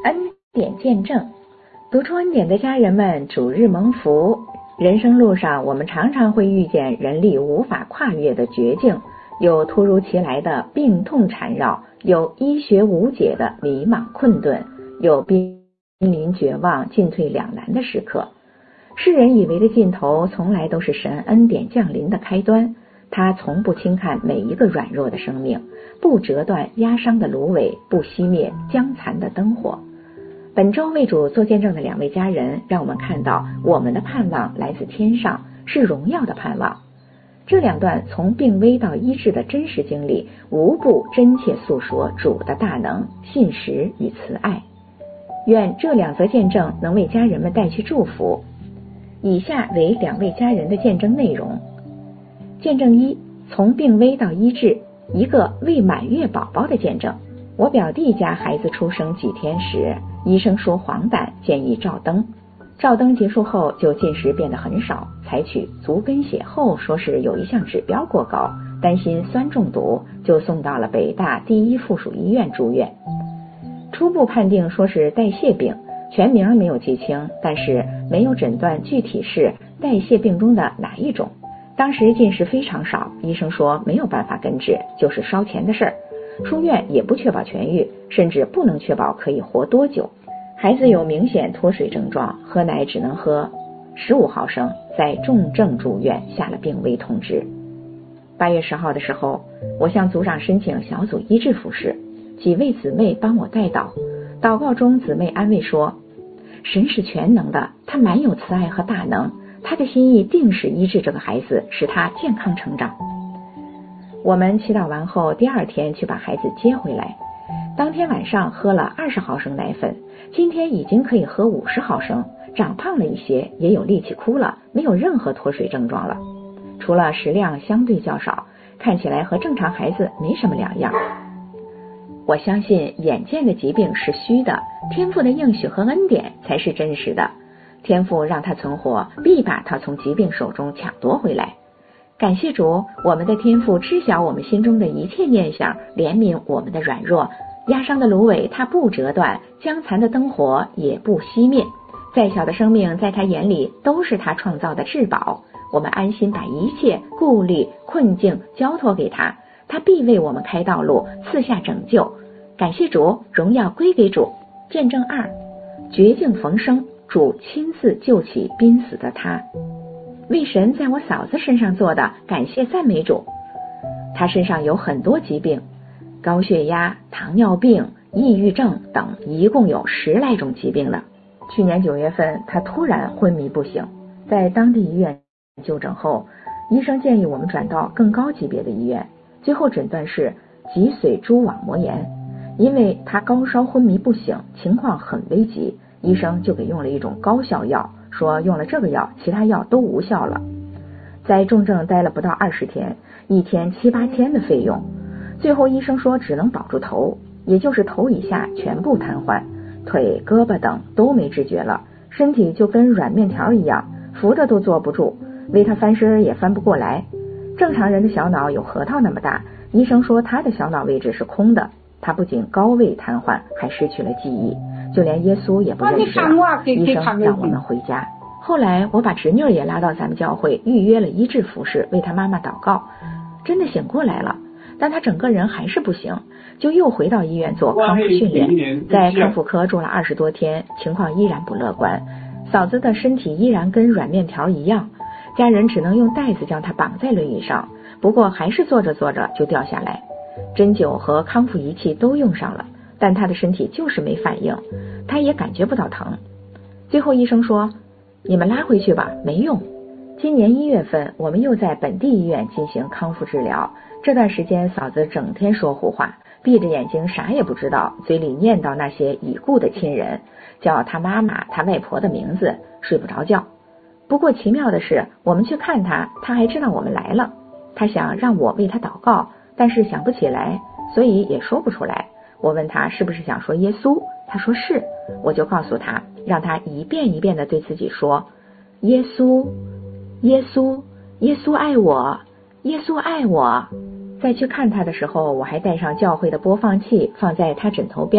恩典见证。读出恩典的家人们，主日蒙福。人生路上，我们常常会遇见人力无法跨越的绝境，有突如其来的病痛缠绕，有医学无解的迷茫困顿，有濒临绝望进退两难的时刻。世人以为的尽头，从来都是神恩典降临的开端。他从不轻看每一个软弱的生命，不折断压伤的芦苇，不熄灭将残的灯火。本周为主做见证的两位家人，让我们看到我们的盼望来自天上，是荣耀的盼望。这两段从病危到医治的真实经历，无不真切诉说主的大能、信实与慈爱。愿这两则见证能为家人们带去祝福。以下为两位家人的见证内容。见证一，从病危到医治，一个未满月宝宝的见证。我表弟家孩子出生几天时，医生说黄疸，建议照灯。照灯结束后，就进食变得很少，采取足跟血后，说是有一项指标过高，担心酸中毒，就送到了北大第一附属医院住院。初步判定说是代谢病，全名没有记清，但是没有诊断具体是代谢病中的哪一种。当时进食非常少，医生说没有办法根治，就是烧钱的事儿。出院也不确保痊愈，甚至不能确保可以活多久。孩子有明显脱水症状，喝奶只能喝15毫升，在重症住院下了病危通知。8月10号的时候，我向组长申请小组医治服事，几位姊妹帮我代祷。祷告中，姊妹安慰说，神是全能的，他满有慈爱和大能，他的心意定是医治这个孩子，使他健康成长。我们祈祷完后，第二天去把孩子接回来。当天晚上喝了20毫升奶粉，今天已经可以喝50毫升，长胖了一些，也有力气哭了，没有任何脱水症状了，除了食量相对较少，看起来和正常孩子没什么两样。我相信眼见的疾病是虚的，天父的应许和恩典才是真实的。天父让他存活，必把他从疾病手中抢夺回来。感谢主，我们的天父知晓我们心中的一切念想，怜悯我们的软弱，压伤的芦苇他不折断，将残的灯火也不熄灭。再小的生命在他眼里都是他创造的至宝，我们安心把一切顾虑困境交托给他，他必为我们开道路，赐下拯救。感谢主，荣耀归给主。见证2，绝境逢生，主亲自救起濒死的他。为神在我嫂子身上做的，感谢赞美主。她身上有很多疾病，高血压、糖尿病、抑郁症等，一共有10来种疾病了。去年9月份，她突然昏迷不醒，在当地医院就诊后，医生建议我们转到更高级别的医院，最后诊断是脊髓蛛网膜炎。因为她高烧昏迷不醒，情况很危急，医生就给用了一种高效药，说用了这个药，其他药都无效了。在重症待了不到20天，一天7、8千的费用，最后医生说只能保住头，也就是头以下全部瘫痪，腿、胳膊等都没知觉了，身体就跟软面条一样，扶着都坐不住，为他翻身也翻不过来。正常人的小脑有核桃那么大，医生说他的小脑位置是空的，他不仅高位瘫痪，还失去了记忆，就连耶稣也不认识了。医生让我们回家。后来我把侄女也拉到咱们教会，预约了医治服事，为她妈妈祷告，真的醒过来了，但她整个人还是不行，就又回到医院做康复训练，在康复科住了20多天，情况依然不乐观。嫂子的身体依然跟软面条一样，家人只能用带子将她绑在轮椅上，不过还是坐着坐着就掉下来。针灸和康复仪器都用上了，但她的身体就是没反应，她也感觉不到疼。最后医生说，你们拉回去吧，没用。今年1月份，我们又在本地医院进行康复治疗。这段时间，嫂子整天说胡话，闭着眼睛啥也不知道，嘴里念叨那些已故的亲人，叫他妈妈、他外婆的名字，睡不着觉。不过奇妙的是，我们去看他，他还知道我们来了。他想让我为他祷告，但是想不起来，所以也说不出来。我问他是不是想说耶稣，他说是，我就告诉他，让他一遍一遍地对自己说，耶稣，耶稣，耶稣爱我，耶稣爱我。再去看他的时候，我还带上教会的播放器放在他枕头边，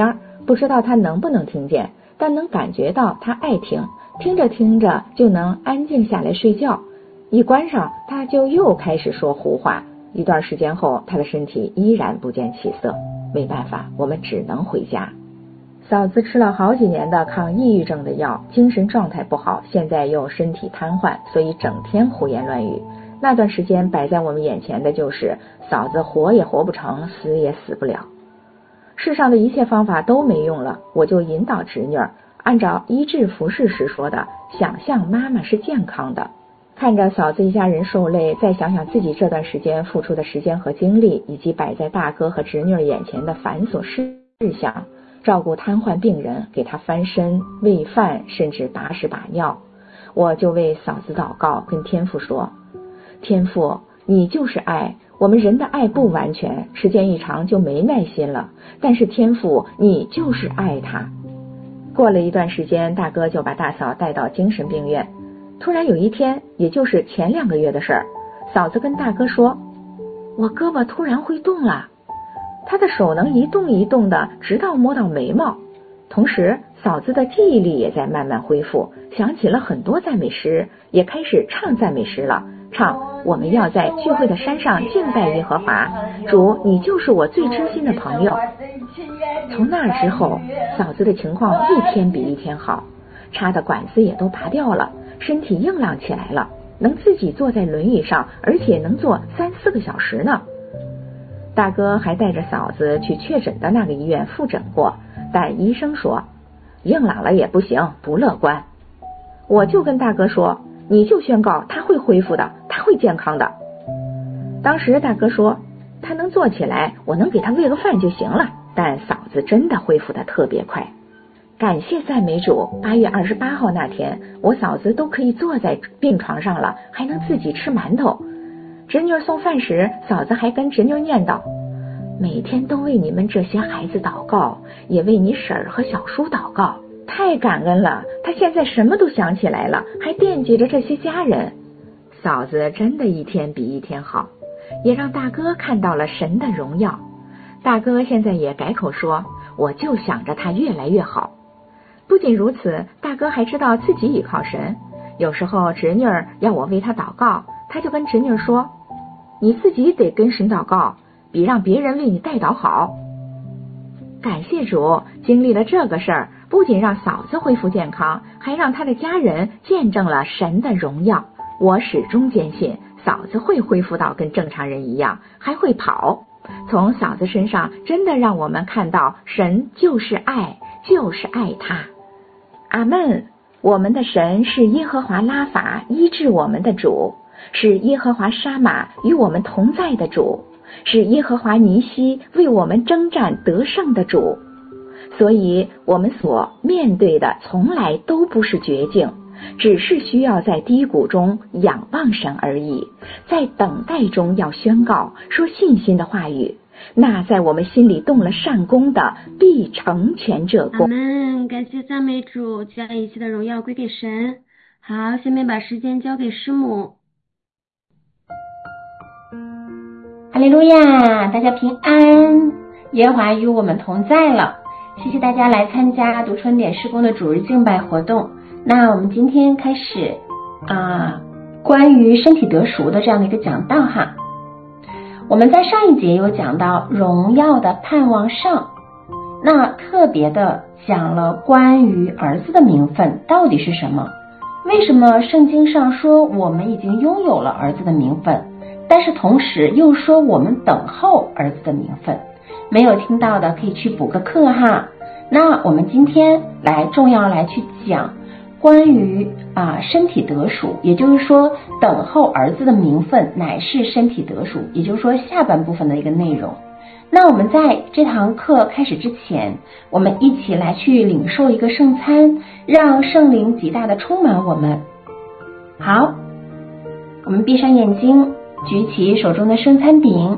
不知道他能不能听见，但能感觉到他爱听，听着听着就能安静下来睡觉。一关上，他就又开始说胡话。一段时间后，他的身体依然不见起色。没办法，我们只能回家。嫂子吃了好几年的抗抑郁症的药，精神状态不好，现在又身体瘫痪，所以整天胡言乱语。那段时间摆在我们眼前的就是嫂子活也活不成，死也死不了。世上的一切方法都没用了，我就引导侄女按照医治服侍时说的，想象妈妈是健康的。看着嫂子一家人受累，再想想自己这段时间付出的时间和精力，以及摆在大哥和侄女眼前的繁琐事项，照顾瘫痪病人，给他翻身、喂饭，甚至把屎把尿，我就为嫂子祷告，跟天父说，天父，你就是爱，我们人的爱不完全，时间一长就没耐心了，但是天父，你就是爱他。过了一段时间，大哥就把大嫂带到精神病院。突然有一天，也就是前2个月的事儿，嫂子跟大哥说，我胳膊突然会动了。她的手能一动一动的，直到摸到眉毛。同时，嫂子的记忆力也在慢慢恢复，想起了很多赞美诗，也开始唱赞美诗了，唱我们要在聚会的山上敬拜耶和华，主，你就是我最知心的朋友。从那之后，嫂子的情况一天比一天好，插的管子也都拔掉了，身体硬朗起来了，能自己坐在轮椅上，而且能坐3-4个小时呢。大哥还带着嫂子去确诊的那个医院复诊过，但医生说硬朗了也不行，不乐观。我就跟大哥说，你就宣告他会恢复的，他会健康的。当时大哥说他能坐起来，我能给他喂个饭就行了，但嫂子真的恢复的特别快。感谢赞美主，8月28号那天，我嫂子都可以坐在病床上了，还能自己吃馒头。侄女送饭时，嫂子还跟侄女念叨，每天都为你们这些孩子祷告，也为你婶儿和小叔祷告，太感恩了。她现在什么都想起来了，还惦记着这些家人。嫂子真的一天比一天好，也让大哥看到了神的荣耀。大哥现在也改口说，我就想着他越来越好。不仅如此，大哥还知道自己倚靠神，有时候侄女要我为他祷告，他就跟侄女说，你自己得跟神祷告，比让别人为你代祷好。感谢主，经历了这个事儿，不仅让嫂子恢复健康，还让他的家人见证了神的荣耀。我始终坚信嫂子会恢复到跟正常人一样，还会跑。从嫂子身上真的让我们看到神就是爱，就是爱他。阿们。我们的神是耶和华拉法，医治我们的主，是耶和华沙玛与我们同在的主，是耶和华尼西为我们征战得胜的主。所以我们所面对的从来都不是绝境，只是需要在低谷中仰望神而已，在等待中要宣告说信心的话语，那在我们心里动了善功的必成全这功。 阿们，感谢赞美主，将一切的荣耀归给神。好，下面把时间交给师母。 哈利路亚，大家平安，耶和华与我们同在了。谢谢大家来参加读春点事工的主日敬拜活动。那我们今天开始关于身体得赎的这样的一个讲道哈。我们在上一节有讲到荣耀的盼望上，那特别的讲了关于儿子的名分到底是什么，为什么圣经上说我们已经拥有了儿子的名分，但是同时又说我们等候儿子的名分。没有听到的可以去补个课哈。那我们今天重要来去讲关于身体得赎，也就是说等候儿子的名分乃是身体得赎，也就是说下半部分的一个内容。那我们在这堂课开始之前，我们一起来去领受一个圣餐，让圣灵极大的充满我们。好，我们闭上眼睛，举起手中的圣餐饼。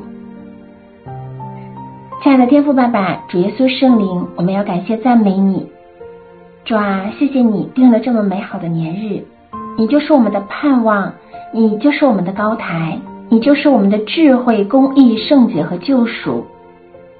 亲爱的天父爸爸，主耶稣圣灵，我们要感谢赞美你。主啊，谢谢你定了这么美好的年日，你就是我们的盼望，你就是我们的高台，你就是我们的智慧、公义、圣洁和救赎。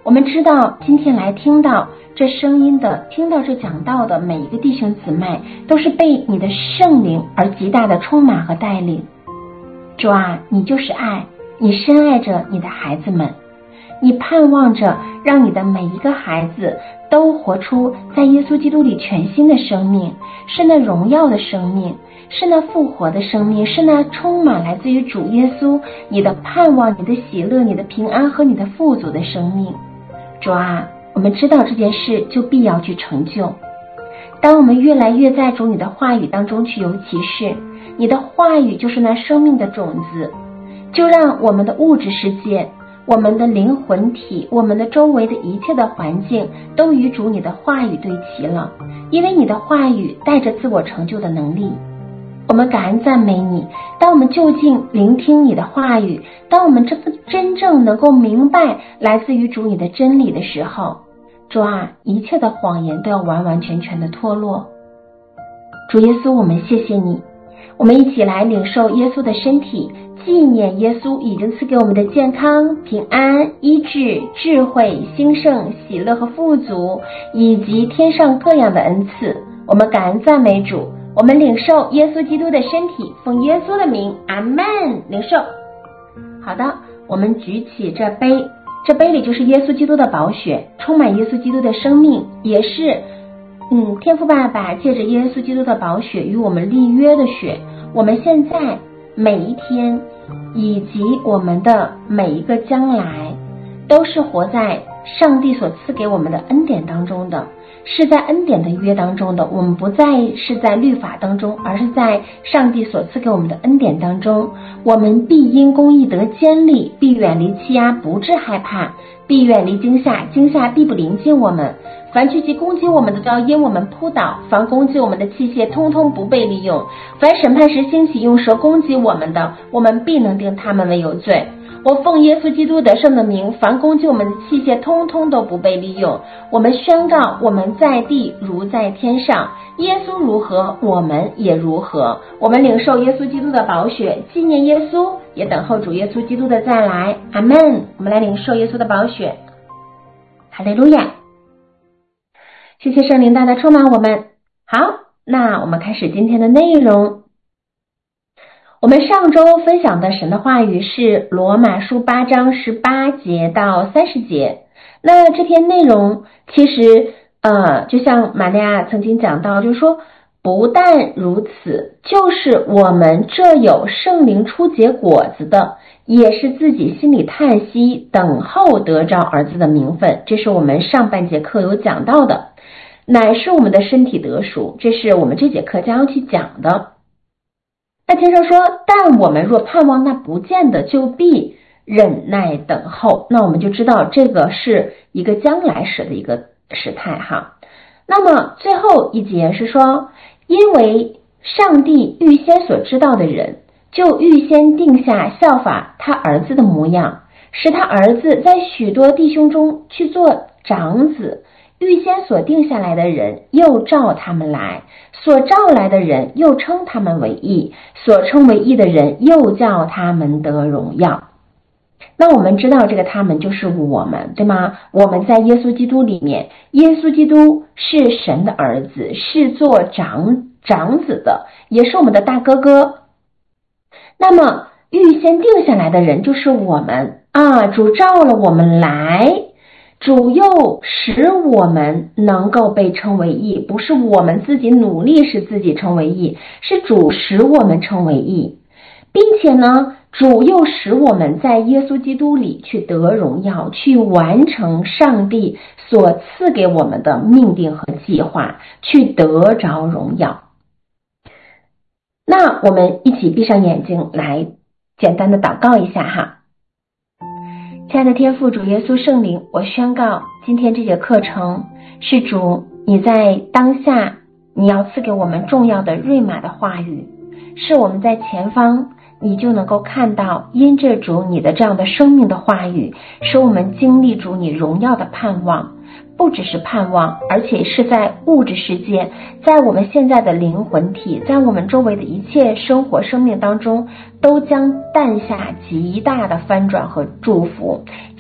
我们知道今天来听到这声音的，听到这讲道的每一个弟兄姊妹，都是被你的圣灵而极大的充满和带领。主啊，你就是爱，你深爱着你的孩子们，你盼望着让你的每一个孩子都活出在耶稣基督里全新的生命，是那荣耀的生命，是那复活的生命，是那充满来自于主耶稣你的盼望，你的喜乐，你的平安和你的富足的生命。主啊，我们知道这件事就必要去成就。当我们越来越在主你的话语当中去有启示，你的话语就是那生命的种子，就让我们的物质世界，我们的灵魂体，我们的周围的一切的环境都与主你的话语对齐了，因为你的话语带着自我成就的能力。我们感恩赞美你，当我们就近聆听你的话语，当我们真正能够明白来自于主你的真理的时候，主啊，一切的谎言都要完完全全的脱落。主耶稣，我们谢谢你，我们一起来领受耶稣的身体，纪念耶稣已经赐给我们的健康、平安、医治、智慧、兴盛、喜乐和富足，以及天上各样的恩赐。我们感恩赞美主，我们领受耶稣基督的身体，奉耶稣的名，阿们，领受。好的，我们举起这杯，这杯里就是耶稣基督的宝血，充满耶稣基督的生命，也是天父爸爸借着耶稣基督的宝血与我们立约的血。我们现在每一天以及我们的每一个将来，都是活在上帝所赐给我们的恩典当中的，是在恩典的约当中的。我们不再是在律法当中，而是在上帝所赐给我们的恩典当中。我们必因公义得坚立，必远离欺压，不致害怕，必远离惊吓，惊吓必不临近我们。凡聚集攻击我们的，都要因我们扑倒；凡攻击我们的器械，通通不被利用。凡审判时兴起用舌攻击我们的，我们必能定他们为有罪。我奉耶稣基督得胜的名，凡攻击我们的器械，通通都不被利用。我们宣告，我们在地如在天上，耶稣如何，我们也如何。我们领受耶稣基督的宝血，纪念耶稣，也等候主耶稣基督的再来。阿们。我们来领受耶稣的宝血。哈利路亚。谢谢圣灵大大充满我们。好，那我们开始今天的内容。我们上周分享的神的话语是罗马书8章18节到30节。那这篇内容其实就像玛利亚曾经讲到，就是说不但如此，就是我们这有圣灵初结果子的，也是自己心里叹息，等候得着儿子的名分。这是我们上半节课有讲到的，乃是我们的身体得赎，这是我们这节课将要去讲的。那经上说，但我们若盼望那不见的，就必忍耐等候。那我们就知道这个是一个将来时的一个时态哈。那么最后一节是说，因为上帝预先所知道的人，就预先定下效法他儿子的模样，使他儿子在许多弟兄中去做长子。预先所定下来的人，又召他们来；所召来的人，又称他们为义；所称为义的人，又叫他们得荣耀。那我们知道这个他们就是我们，对吗？我们在耶稣基督里面，耶稣基督是神的儿子，是做长子的，也是我们的大哥哥。那么预先定下来的人就是我们啊，主召了我们来，主又使我们能够被称为义，不是我们自己努力使自己成为义，是主使我们成为义，并且呢，主又使我们在耶稣基督里去得荣耀，去完成上帝所赐给我们的命定和计划，去得着荣耀。那我们一起闭上眼睛来简单的祷告一下哈。亲爱的天父主耶稣圣灵，我宣告今天这节课程是主你在当下你要赐给我们重要的瑞玛的话语，是我们在前方你就能够看到因着主你的这样的生命的话语，使我们经历主你荣耀的盼望，不只是盼望，而且是在物质世界，在我们现在的灵魂体，在我们周围的一切生活生命当中，都将诞下极大的翻转和祝福，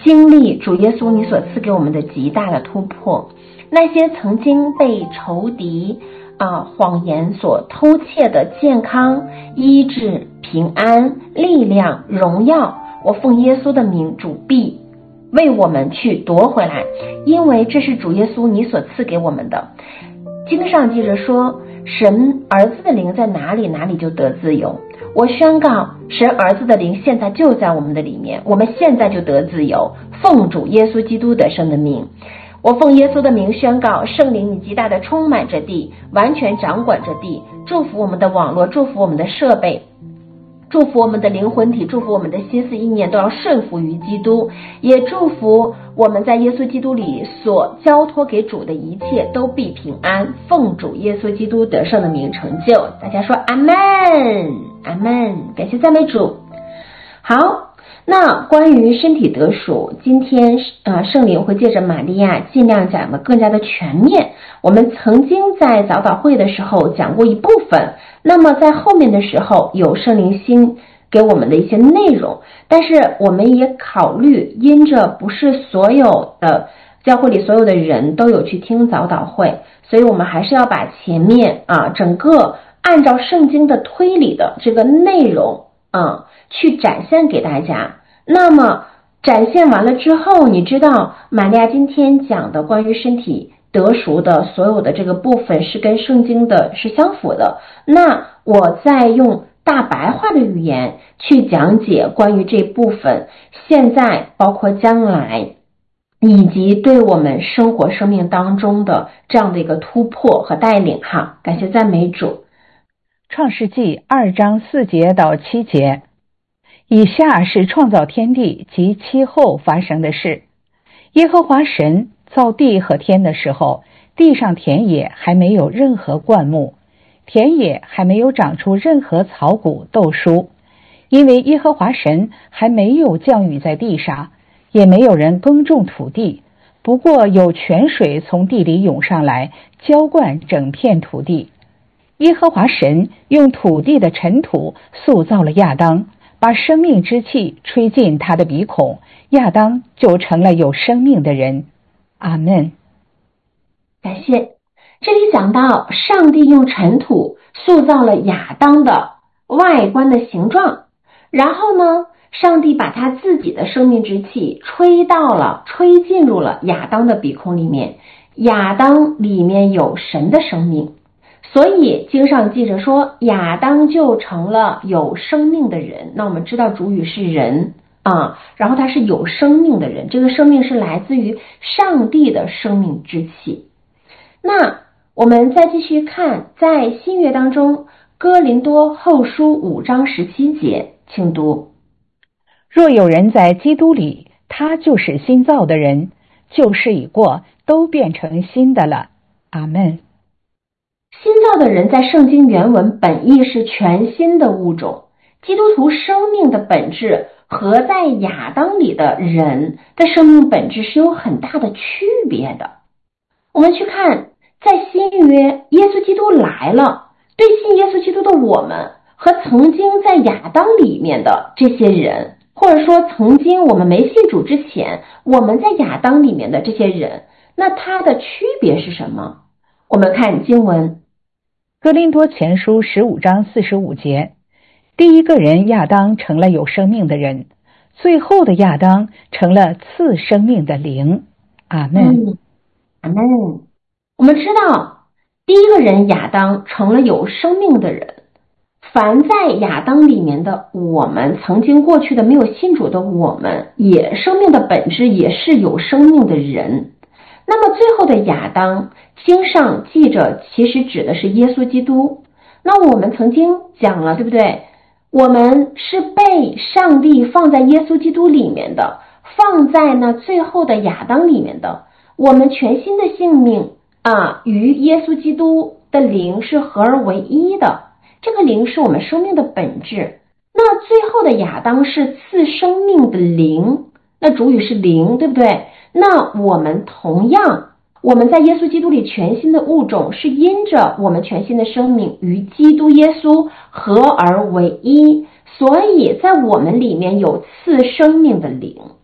经历主耶稣你所赐给我们的极大的突破。那些曾经被仇敌谎言所偷窃的健康、医治、平安、力量、荣耀，我奉耶稣的名，主必为我们去夺回来，因为这是主耶稣你所赐给我们的。经上记着说，神儿子的灵在哪里，哪里就得自由。我宣告，神儿子的灵现在就在我们的里面，我们现在就得自由，奉主耶稣基督得胜的名。我奉耶稣的名宣告，圣灵你极大的充满着地，完全掌管着地，祝福我们的网络，祝福我们的设备，祝福我们的灵魂体，祝福我们的心思意念都要顺服于基督，也祝福我们在耶稣基督里所交托给主的一切都必平安，奉主耶稣基督得胜的名成就。大家说阿们阿们，感谢赞美主。好，那关于身体得赎，今天圣灵会借着玛利亚尽量讲的更加的全面。我们曾经在早祷会的时候讲过一部分，那么在后面的时候有圣灵新给我们的一些内容，但是我们也考虑，因着不是所有的教会里所有的人都有去听早祷会，所以我们还是要把前面整个按照圣经的推理的这个内容去展现给大家。那么展现完了之后，你知道玛利亚今天讲的关于身体得赎的所有的这个部分是跟圣经的是相符的，那我再用大白话的语言去讲解关于这部分现在包括将来以及对我们生活生命当中的这样的一个突破和带领哈。感谢赞美主。 创世纪2章4节到7节，以下是创造天地及其后发生的事。耶和华神造地和天的时候，地上田野还没有任何灌木，田野还没有长出任何草谷豆蔬，因为耶和华神还没有降雨在地上，也没有人耕种土地，不过有泉水从地里涌上来，浇灌整片土地。耶和华神用土地的尘土塑造了亚当，把生命之气吹进他的鼻孔，亚当就成了有生命的人。阿们。 感谢。这里讲到上帝用尘土塑造了亚当的外观的形状，然后呢，上帝把他自己的生命之气吹进入了亚当的鼻孔里面，亚当里面有神的生命，所以经上记着说亚当就成了有生命的人。那我们知道主语是人然后他是有生命的人，这个生命是来自于上帝的生命之气。那我们再继续看，在新约当中哥林多后书5章17节，请读。 若有人在基督里，他就是新造的人，旧事已过，都变成新的了。阿们。 新造的人在圣经原文本意是全新的物种，基督徒生命的本质和在亚当里的人的生命本质是有很大的区别的。我们去看在新约，耶稣基督来了，对信耶稣基督的我们和曾经在亚当里面的这些人，或者说曾经我们没信主之前我们在亚当里面的这些人，那它的区别是什么？我们看经文， 哥林多前书15章45节，第一个人亚当成了有生命的人，最后的亚当成了赐生命的灵。阿们。 阿们。我们知道第一个人亚当成了有生命的人，凡在亚当里面的我们，曾经过去的没有信主的我们，也生命的本质也是有生命的人。那么最后的亚当，经上记着其实指的是耶稣基督。那我们曾经讲了，对不对？我们是被上帝放在耶稣基督里面的，放在那最后的亚当里面的，我们全新的性命与耶稣基督的灵是合而为一的，这个灵是我们生命的本质。那最后的亚当是赐生命的灵，那主语是灵，对不对？那我们同样，我们在耶稣基督里全新的物种是因着我们全新的生命与基督耶稣合而为一，所以在我们里面有赐生命的灵。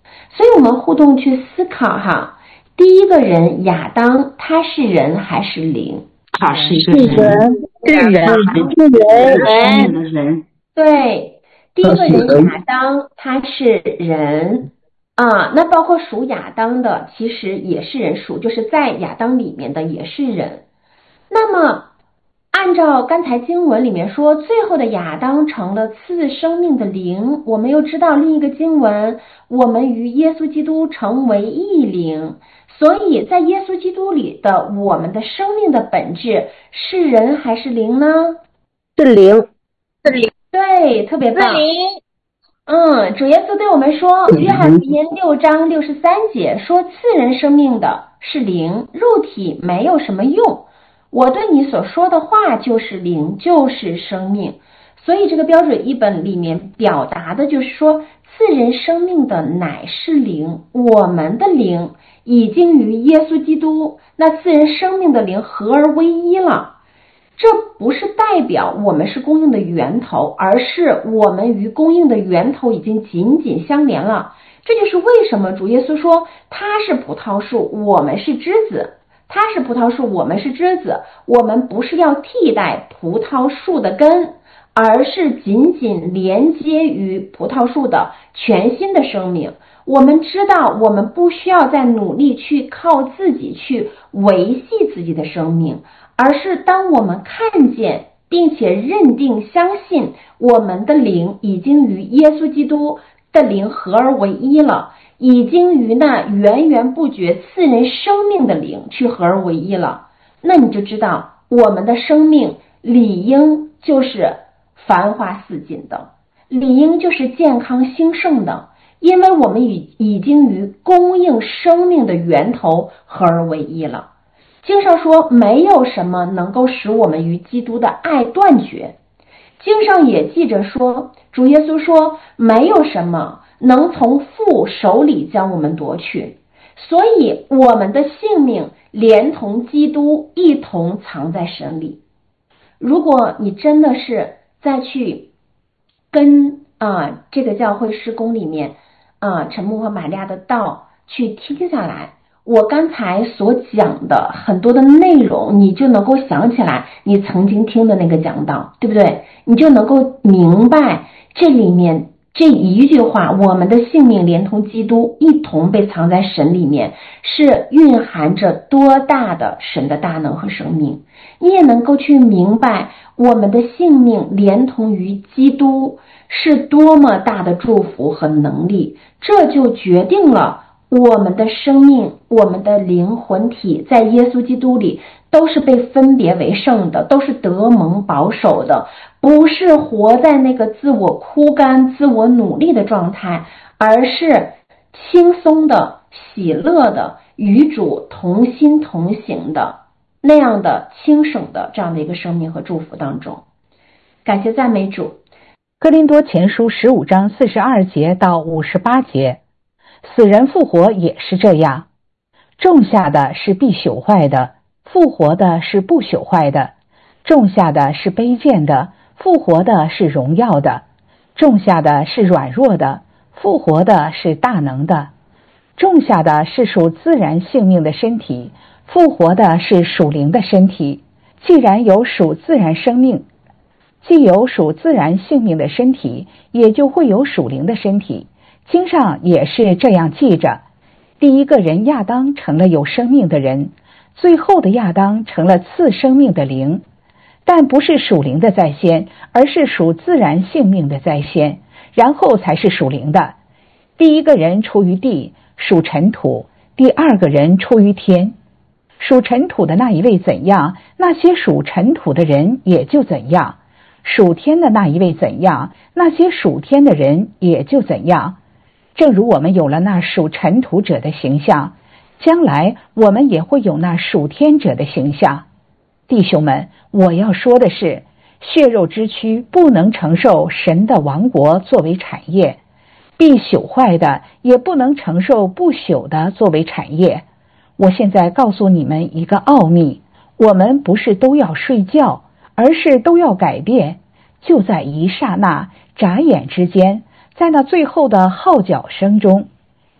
所以我们互动去思考哈，第一个人亚当，他是人还是灵？ 他是一个人， 是人。 对，第一个人亚当，他是人啊，那包括属亚当的，其实也是人属，就是在亚当里面的也是人。那么按照刚才经文里面说，最后的亚当成了赐生命的灵，我们又知道另一个经文，我们与耶稣基督成为一灵，所以在耶稣基督里的我们的生命的本质是人还是灵呢？ 是灵。 对，特别棒。主耶稣对我们说，约翰福音6章63节说，赐人生命的是灵，肉体没有什么用。我对你所说的话就是灵，就是生命。所以这个标准译本里面表达的就是说，赐人生命的乃是灵，我们的灵已经与耶稣基督那赐人生命的灵合而为一了。这不是代表我们是供应的源头，而是我们与供应的源头已经紧紧相连了。这就是为什么主耶稣说他是葡萄树，我们是枝子，他是葡萄树，我们是枝子，我们不是要替代葡萄树的根，而是紧紧连接于葡萄树的全新的生命。我们知道我们不需要再努力去靠自己去维系自己的生命，而是当我们看见并且认定相信我们的灵已经与耶稣基督的灵合而为一了，已经与那源源不绝赐人生命的灵去合而为一了，那你就知道我们的生命理应就是繁花似锦的，理应就是健康兴盛的，因为我们已经与供应生命的源头合而为一了。经上说没有什么能够使我们与基督的爱断绝，经上也记着说，主耶稣说没有什么能从父手里将我们夺去，所以我们的性命连同基督一同藏在神里。如果你真的是再去跟这个教会事工里面陈牧和玛利亚的道去听下来，我刚才所讲的很多的内容，你就能够想起来你曾经听的那个讲道，对不对？你就能够明白这里面这一句话，我们的性命连同基督一同被藏在神里面，是蕴含着多大的神的大能和生命。你也能够去明白我们的性命连同于基督是多么大的祝福和能力，这就决定了我们的生命，我们的灵魂体在耶稣基督里都是被分别为圣的，都是得蒙保守的，不是活在那个自我枯干自我努力的状态，而是轻松的喜乐的与主同心同行的那样的轻省的这样的一个生命和祝福当中。感谢赞美主。 哥林多前书15章42节到58节，死人复活也是这样，种下的是必朽坏的，复活的是不朽坏的；种下的是卑贱的，复活的是荣耀的；种下的是软弱的，复活的是大能的；种下的是属自然性命的身体，复活的是属灵的身体。既有属自然性命的身体，也就会有属灵的身体。经上也是这样记着，第一个人亚当成了有生命的人，最后的亚当成了赐生命的灵，但不是属灵的在先，而是属自然性命的在先，然后才是属灵的。第一个人出于地，属尘土；第二个人出于天。属尘土的那一位怎样，那些属尘土的人也就怎样；属天的那一位怎样，那些属天的人也就怎样。正如我们有了那属尘土者的形象，将来我们也会有那属天者的形象。弟兄们，我要说的是，血肉之躯不能承受神的王国作为产业，必朽坏的也不能承受不朽的作为产业。我现在告诉你们一个奥秘，我们不是都要睡觉，而是都要改变，就在一刹那眨眼之间，在那最后的号角声中。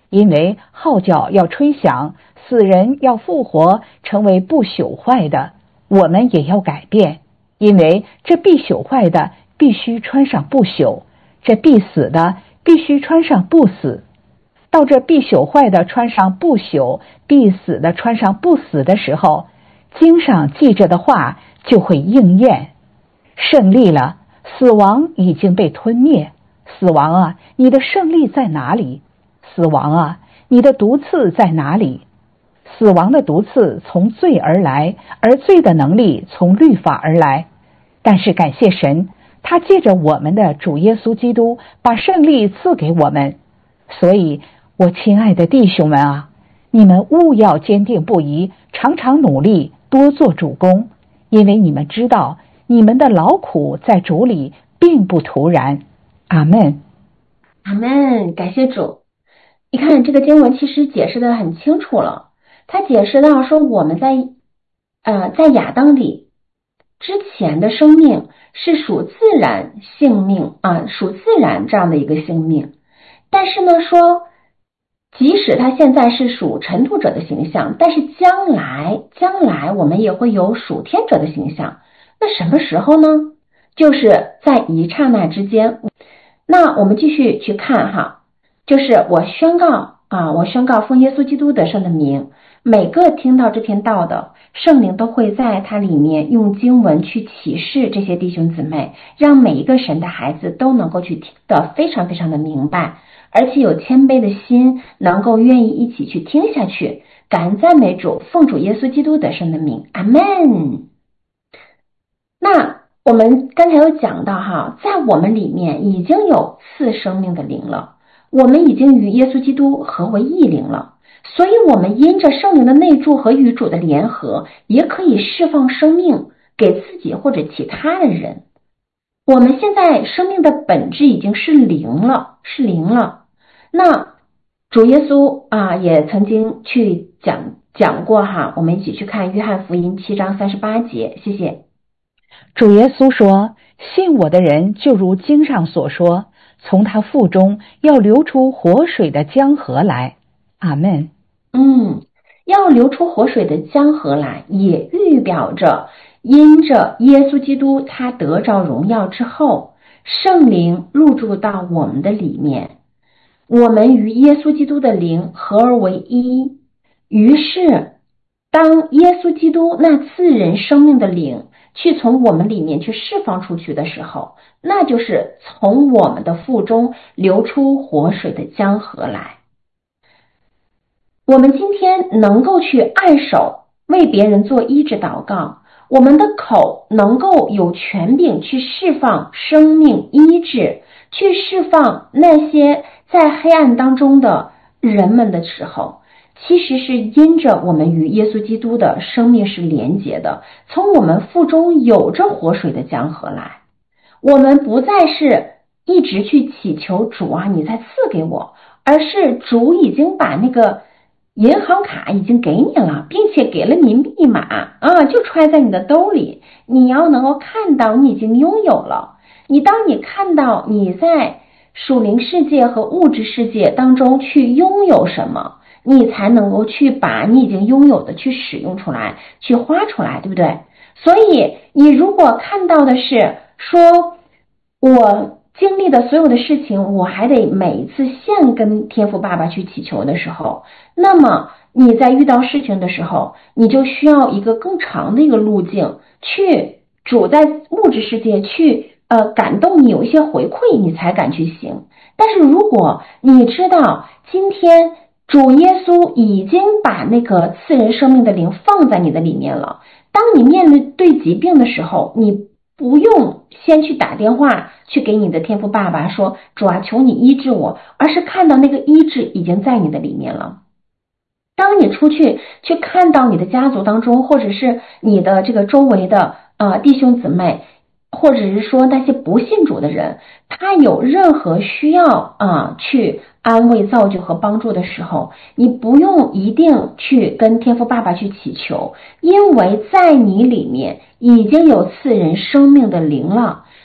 因为号角要吹响，死人要复活，成为不朽坏的，我们也要改变，因为这必朽坏的必须穿上不朽，这必死的必须穿上不死。到这必朽坏的穿上不朽，必死的穿上不死的时候，经上记着的话就会应验。胜利了，死亡已经被吞灭。死亡啊，你的胜利在哪里？死亡啊，你的毒刺在哪里？死亡的毒刺从罪而来，而罪的能力从律法而来。但是感谢神，他借着我们的主耶稣基督把胜利赐给我们。所以我亲爱的弟兄们啊，你们务要坚定不移，常常努力，多做主工，因为你们知道你们的劳苦在主里并不徒然。阿们。 阿们，感谢主。你看这个经文其实解释得很清楚了，他解释到说我们在亚当里之前的生命是属自然性命属自然这样的一个性命，但是呢说即使他现在是属尘土者的形象，但是将来我们也会有属天者的形象。那什么时候呢？就是在一刹那之间。那我们继续去看哈，就是我宣告奉耶稣基督得胜的名，每个听到这篇道的圣灵都会在它里面用经文去启示这些弟兄姊妹，让每一个神的孩子都能够去听得非常非常的明白，而且有谦卑的心，能够愿意一起去听下去。感恩赞美主，奉主耶稣基督得胜的名，阿们。那我们刚才有讲到哈，在我们里面已经有赐生命的灵了，我们已经与耶稣基督合为一灵了，所以我们因着圣灵的内住和与主的联合，也可以释放生命给自己或者其他的人。我们现在生命的本质已经是灵了。那主耶稣也曾经去讲过哈，我们一起去看约翰福音7章38节，谢谢。 主耶稣说，信我的人就如经上所说，从他腹中要流出活水的江河来。阿们。 要流出活水的江河来，也预表着因着耶稣基督他得着荣耀之后，圣灵入住到我们的里面，我们与耶稣基督的灵合而为一。于是当耶稣基督那赐人生命的灵去从我们里面去释放出去的时候，那就是从我们的腹中流出活水的江河来。我们今天能够去按手为别人做医治祷告，我们的口能够有权柄去释放生命医治，去释放那些在黑暗当中的人们的时候，其实是因着我们与耶稣基督的生命是连结的，从我们腹中有着活水的江河来。我们不再是一直去祈求主你再赐给我，而是主已经把那个银行卡已经给你了，并且给了你密码就揣在你的兜里，你要能够看到你已经拥有了。当你看到你在属灵世界和物质世界当中去拥有什么，你才能够去把你已经拥有的去使用出来，去花出来，对不对？所以你如果看到的是说我经历的所有的事情，我还得每一次现跟天父爸爸去祈求的时候，那么你在遇到事情的时候，你就需要一个更长的一个路径，去主在物质世界去感动你，有一些回馈你才敢去行。但是如果你知道今天主耶稣已经把那个赐人生命的灵放在你的里面了，当你面对疾病的时候，你不用先去打电话去给你的天父爸爸说主求你医治我，而是看到那个医治已经在你的里面了。当你出去看到你的家族当中，或者是你的这个周围的弟兄姊妹，或者是说那些不信主的人，他有任何需要去安慰造就和帮助的时候，你不用一定去跟天父爸爸去祈求，因为在你里面已经有赐人生命的灵了，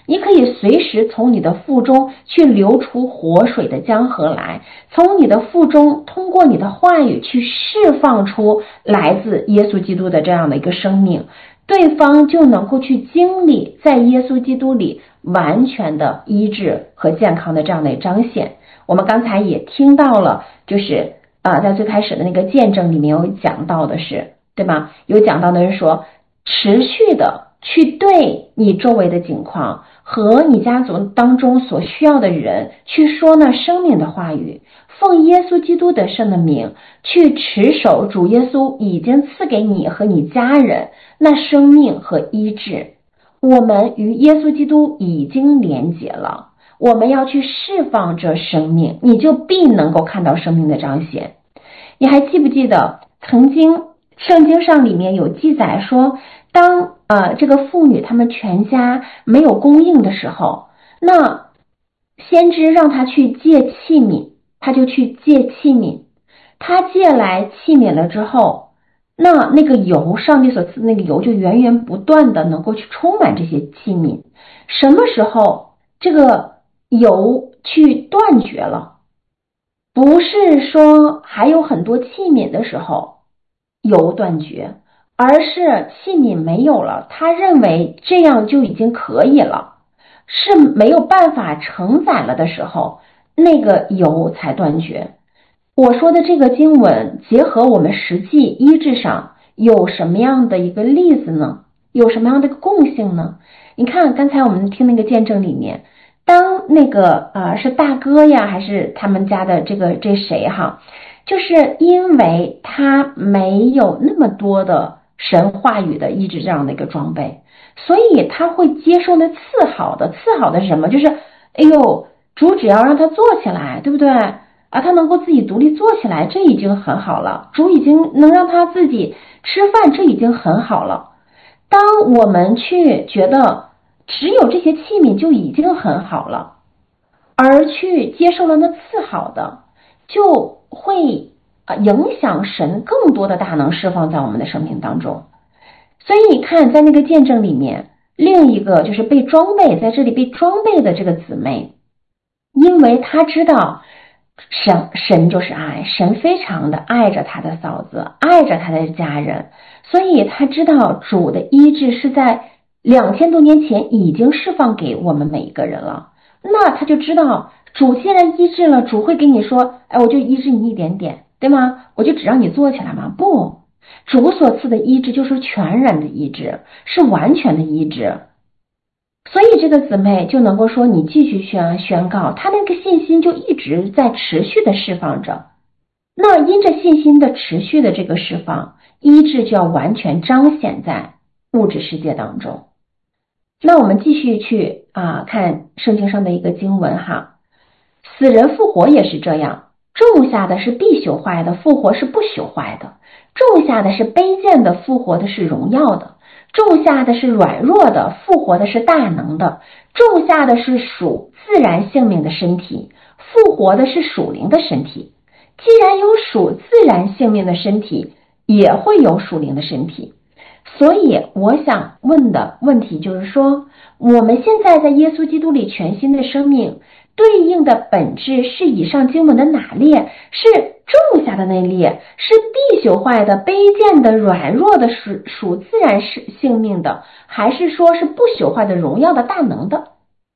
你可以随时从你的腹中去流出活水的江河来，从你的腹中通过你的话语去释放出来自耶稣基督的这样的一个生命，对方就能够去经历在耶稣基督里完全的医治和健康的这样的彰显。我们刚才也听到了，就是在最开始的那个见证里面有讲到的是，对吧？有讲到的是说，持续的去对你周围的境况和你家族当中所需要的人去说那生命的话语，奉耶稣基督的圣的名去持守主耶稣已经赐给你和你家人那生命和医治。我们与耶稣基督已经连结了，我们要去释放这生命，你就必能够看到生命的彰显。你还记不记得曾经圣经上里面有记载说，当这个妇女他们全家没有供应的时候，那先知让他去借器皿，他就去借器皿，他借来器皿了之后，那个油，上帝所赐的那个油就源源不断的能够去充满这些器皿。什么时候这个油去断绝了，不是说还有很多器皿的时候油断绝，而是器皿没有了，他认为这样就已经可以了，是没有办法承载了的时候，那个油才断绝。我说的这个经文结合我们实际医治上有什么样的一个例子呢？有什么样的一个共性呢？你看刚才我们听那个见证里面，当那个是大哥呀还是他们家的这谁哈，就是因为他没有那么多的神话语的医治这样的一个装备，所以他会接受那次好的是什么？就是主只要让他做起来，对不对？他能够自己独立做起来，这已经很好了，主已经能让他自己吃饭，这已经很好了。当我们去觉得只有这些器皿就已经很好了，而去接受了那次好的，就会影响神更多的大能释放在我们的生命当中。所以你看在那个见证里面，另一个就是被装备，在这里被装备的这个姊妹，因为她知道神就是爱，神非常的爱着他的嫂子，爱着他的家人，所以他知道主的医治是在2000多年前已经释放给我们每一个人了。那他就知道主既然医治了，主会给你说我就医治你一点点，对吗？我就只让你做起来吗？不，主所赐的医治就是全然的医治，是完全的医治。所以这个姊妹就能够说，你继续宣告，她那个信心就一直在持续的释放着。那因着信心的持续的这个释放，医治就要完全彰显在物质世界当中。那我们继续去看圣经上的一个经文哈，死人复活也是这样，种下的是必朽坏的，复活是不朽坏的；种下的是卑贱的，复活的是荣耀的；种下的是软弱的，复活的是大能的；种下的是属自然性命的身体，复活的是属灵的身体。既然有属自然性命的身体，也会有属灵的身体。所以我想问的问题就是说，我们现在在耶稣基督里全新的生命对应的本质是以上经文的哪列？是种下的那列，是必朽坏的、卑贱的、软弱的、属自然性命的，还是说是不朽坏的、荣耀的、大能的？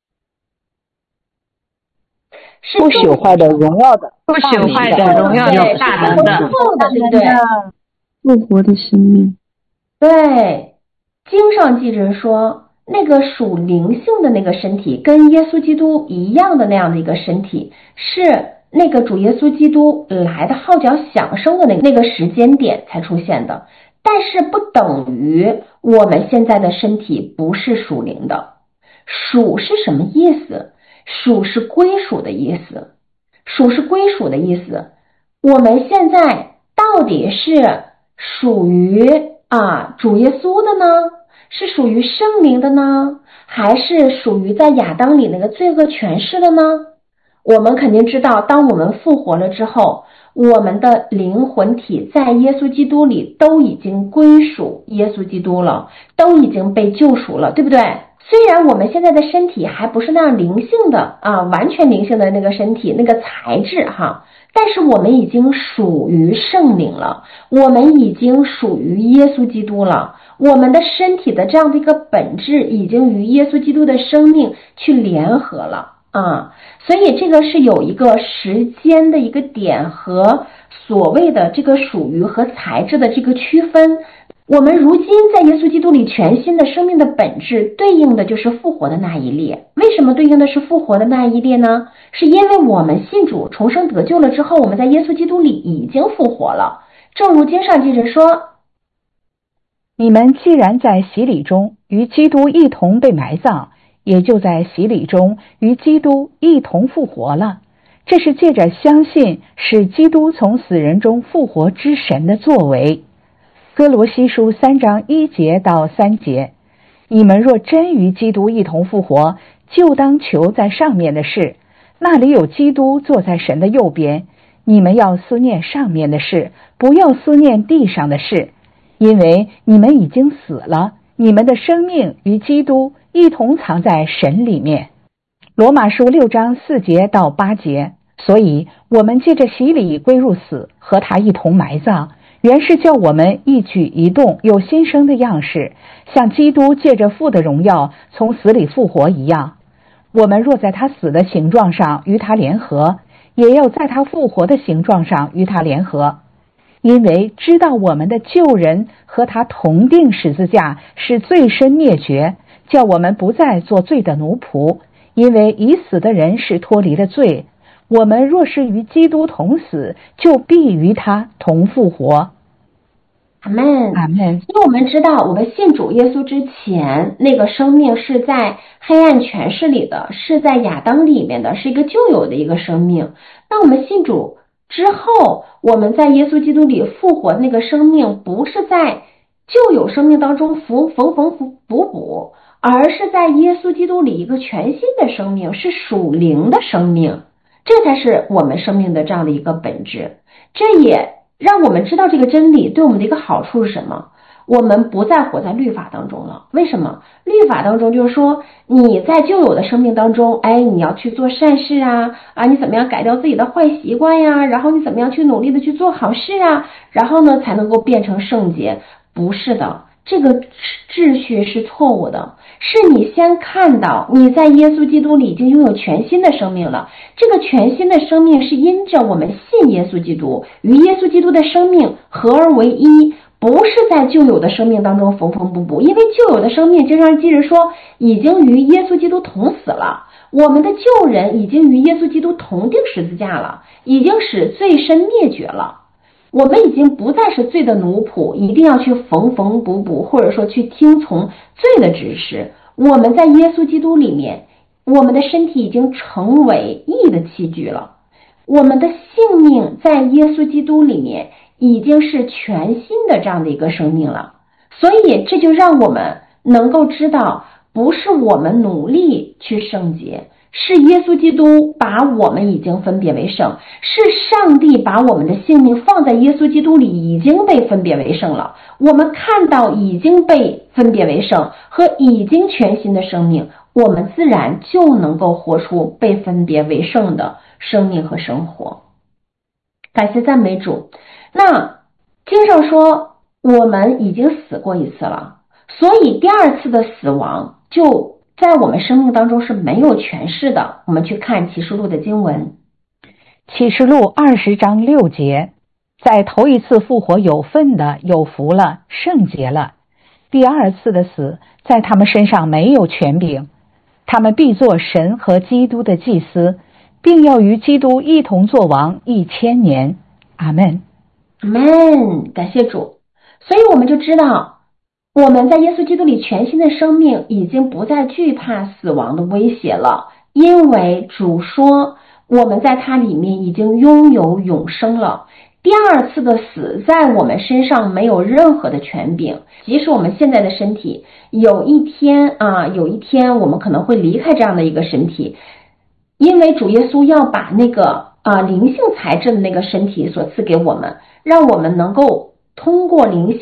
是不朽坏的、荣耀的、 不朽坏的、荣耀的、大能的， 对不对？ 复活的生命。 对，经上记着说，那个属灵性的那个身体跟耶稣基督一样的那样的一个身体，是那个主耶稣基督来的号角响声的那个时间点才出现的，但是不等于我们现在的身体不是属灵的。属是什么意思？属是归属的意思，属是归属的意思。我们现在到底是属于主耶稣的呢？是属于圣灵的呢？还是属于在亚当里那个罪恶权势的呢？我们肯定知道，当我们复活了之后，我们的灵魂体在耶稣基督里都已经归属耶稣基督了，都已经被救赎了，对不对？ 虽然我们现在的身体还不是那样灵性的完全灵性的那个身体那个材质但是我们已经属于圣灵了，我们已经属于耶稣基督了，我们的身体的这样的一个本质已经与耶稣基督的生命去联合了所以这个是有一个时间的一个点和所谓的这个属于和材质的这个区分。我们如今在耶稣基督里全新的生命的本质对应的就是复活的那一列。为什么对应的是复活的那一列呢？是因为我们信主重生得救了之后，我们在耶稣基督里已经复活了。正如经上记着说， 你们既然在洗礼中与基督一同被埋葬，也就在洗礼中与基督一同复活了。这是借着相信使基督从死人中复活之神的作为。哥罗西书3章1节到3节，你们若真与基督一同复活，就当求在上面的事，那里有基督坐在神的右边。你们要思念上面的事，不要思念地上的事，因为你们已经死了，你们的生命与基督一同藏在神里面。罗马书6章4节到8节，所以我们借着洗礼归入死，和他一同埋葬，原是叫我们一举一动有新生的样式，像基督借着父的荣耀从死里复活一样。我们若在他死的形状上与他联合，也要在他复活的形状上与他联合，因为知道我们的旧人和他同定十字架，使罪身灭绝，叫我们不再做罪的奴仆。因为已死的人是脱离了罪，我们若是与基督同死，就必与他同复活。 阿们， 阿们。 因为我们知道我们信主耶稣之前，那个生命是在黑暗权势里的，是在亚当里面的，是一个旧有的一个生命。那我们信主之后，我们在耶稣基督里复活的那个生命，不是在旧有生命当中缝补，而是在耶稣基督里一个全新的生命，是属灵的生命。这才是我们生命的这样的一个本质。这也让我们知道这个真理对我们的一个好处是什么？我们不再活在律法当中了。为什么？律法当中就是说，你在旧有的生命当中，你要去做善事你怎么样改掉自己的坏习惯呀？然后你怎么样去努力的去做好事然后呢才能够变成圣洁？不是的，这个秩序是错误的。是你先看到你在耶稣基督里已经拥有全新的生命了，这个全新的生命是因着我们信耶稣基督，与耶稣基督的生命合而为一，不是在旧有的生命当中缝补，因为旧有的生命经常记着说已经与耶稣基督同死了，我们的旧人已经与耶稣基督同定十字架了，已经使罪身灭绝了。我们已经不再是罪的奴仆，一定要去缝补，或者说去听从罪的指示。我们在耶稣基督里面，我们的身体已经成为义的器具了，我们的性命在耶稣基督里面已经是全新的这样的一个生命了。所以这就让我们能够知道，不是我们努力去圣洁，是耶稣基督把我们已经分别为圣，是上帝把我们的性命放在耶稣基督里已经被分别为圣了。我们看到已经被分别为圣和已经全新的生命，我们自然就能够活出被分别为圣的生命和生活。感谢赞美主。那经上说我们已经死过一次了，所以第二次的死亡就在我们生命当中是没有权势的。我们去看启示录的经文， 启示录20章6节，在头一次复活有份的有福了，圣洁了。第二次的死在他们身上没有权柄，他们必做神和基督的祭司，并要与基督一同作王1000年。阿们。 阿们，感谢主。所以我们就知道，我们在耶稣基督里全新的生命已经不再惧怕死亡的威胁了，因为主说我们在他里面已经拥有永生了。第二次的死在我们身上没有任何的权柄，即使我们现在的身体有一天我们可能会离开这样的一个身体，因为主耶稣要把那个灵性材质的那个身体所赐给我们，让我们能够通过灵性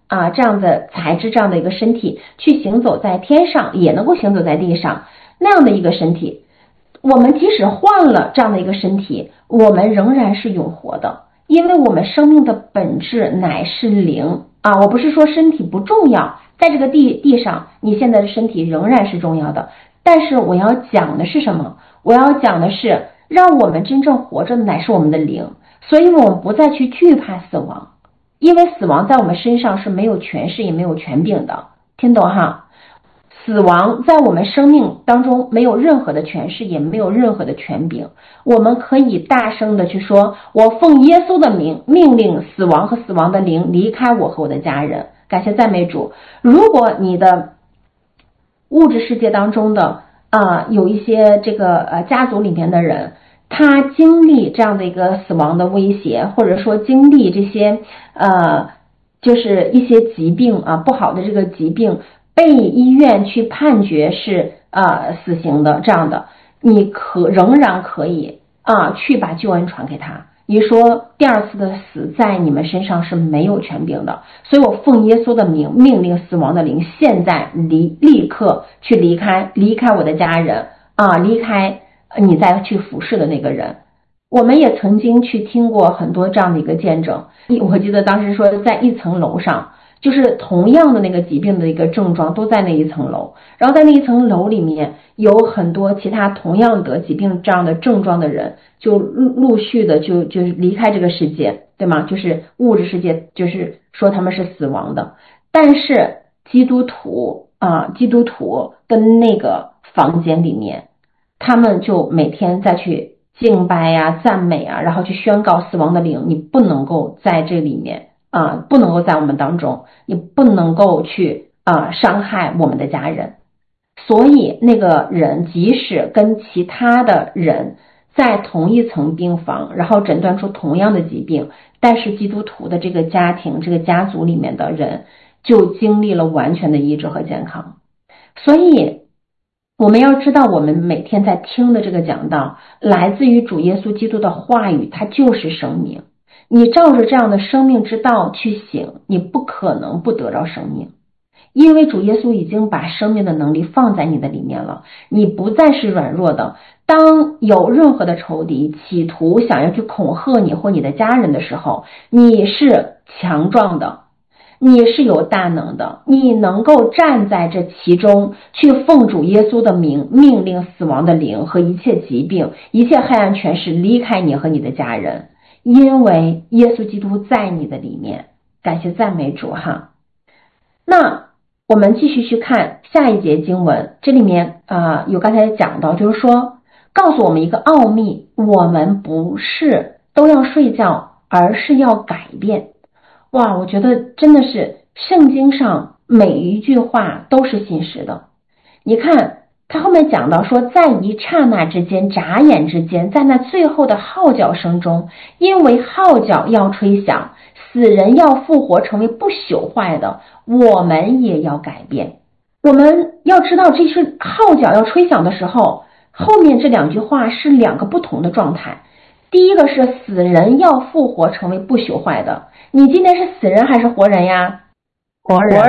这样的材质，这样的一个身体去行走在天上，也能够行走在地上，那样的一个身体，我们即使换了这样的一个身体，我们仍然是永活的，因为我们生命的本质乃是灵我不是说身体不重要，在这个地上你现在的身体仍然是重要的，但是我要讲的是什么？我要讲的是让我们真正活着的乃是我们的灵，所以我们不再去惧怕死亡，因为死亡在我们身上是没有权势也没有权柄的，听懂哈？死亡在我们生命当中没有任何的权势也没有任何的权柄，我们可以大声的去说，我奉耶稣的名命令死亡和死亡的灵离开我和我的家人。感谢赞美主。如果你的物质世界当中的有一些这个家族里面的人，他经历这样的一个死亡的威胁，或者说经历这些就是一些疾病不好的这个疾病，被医院去判决是死刑的这样的，你仍然可以去把救恩传给他。你说第二次的死在你们身上是没有权柄的，所以我奉耶稣的名命令死亡的灵现在立刻去离开我的家人离开你再去服侍的那个人。我们也曾经去听过很多这样的一个见证，我记得当时说在一层楼上，就是同样的那个疾病的一个症状都在那一层楼，然后在那一层楼里面有很多其他同样得疾病这样的症状的人，就陆续的就离开这个世界，对吗？就是物质世界，就是说他们是死亡的，但是基督徒的那个房间里面，他们就每天再去敬拜赞美然后去宣告死亡的灵，你不能够在这里面不能够在我们当中，你不能够去伤害我们的家人。所以那个人即使跟其他的人在同一层病房，然后诊断出同样的疾病，但是基督徒的这个家庭这个家族里面的人就经历了完全的医治和健康。所以我们要知道，我们每天在听的这个讲道来自于主耶稣基督的话语，它就是生命。你照着这样的生命之道去行，你不可能不得着生命，因为主耶稣已经把生命的能力放在你的里面了，你不再是软弱的。当有任何的仇敌企图想要去恐吓你或你的家人的时候，你是强壮的，你是有大能的，你能够站在这其中，去奉主耶稣的名命令死亡的灵和一切疾病一切黑暗权势离开你和你的家人，因为耶稣基督在你的里面。感谢赞美主哈。那我们继续去看下一节经文，这里面有刚才讲到，就是说告诉我们一个奥秘，我们不是都要睡觉，而是要改变。哇，我觉得真的是圣经上每一句话都是信实的。你看他后面讲到说，在一刹那之间，眨眼之间，在那最后的号角声中，因为号角要吹响，死人要复活成为不朽坏的，我们也要改变。我们要知道，这是号角要吹响的时候，后面这两句话是两个不同的状态。第一个是死人要复活成为不朽坏的，你今天是死人还是活人呀？ 活人。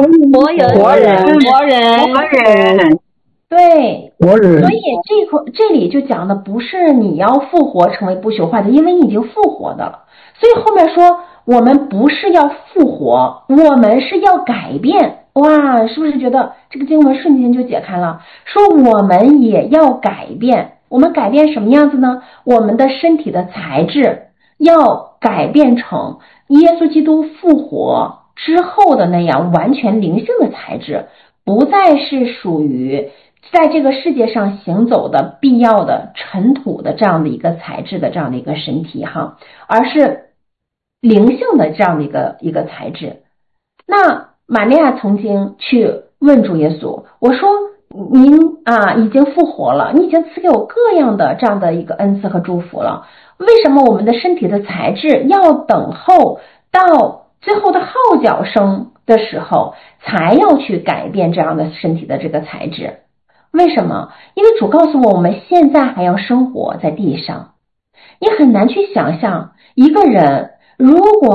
对， 活人。 所以这里就讲的不是你要复活成为不朽坏的，因为你已经复活的了。所以后面说我们不是要复活，我们是要改变。哇，是不是觉得这个经文瞬间就解开了？说我们也要改变，我们改变什么样子呢？我们的身体的材质要改变成耶稣基督复活之后的那样完全灵性的材质，不再是属于在这个世界上行走的必要的尘土的这样的一个材质的这样的一个身体哈，而是灵性的这样的一个材质。那玛利亚曾经去问主耶稣，我说您已经复活了，你已经赐给我各样的这样的一个恩赐和祝福了，为什么我们的身体的材质要等候到最后的号角声的时候才要去改变这样的身体的这个材质？为什么？因为主告诉我们现在还要生活在地上，你很难去想象一个人如果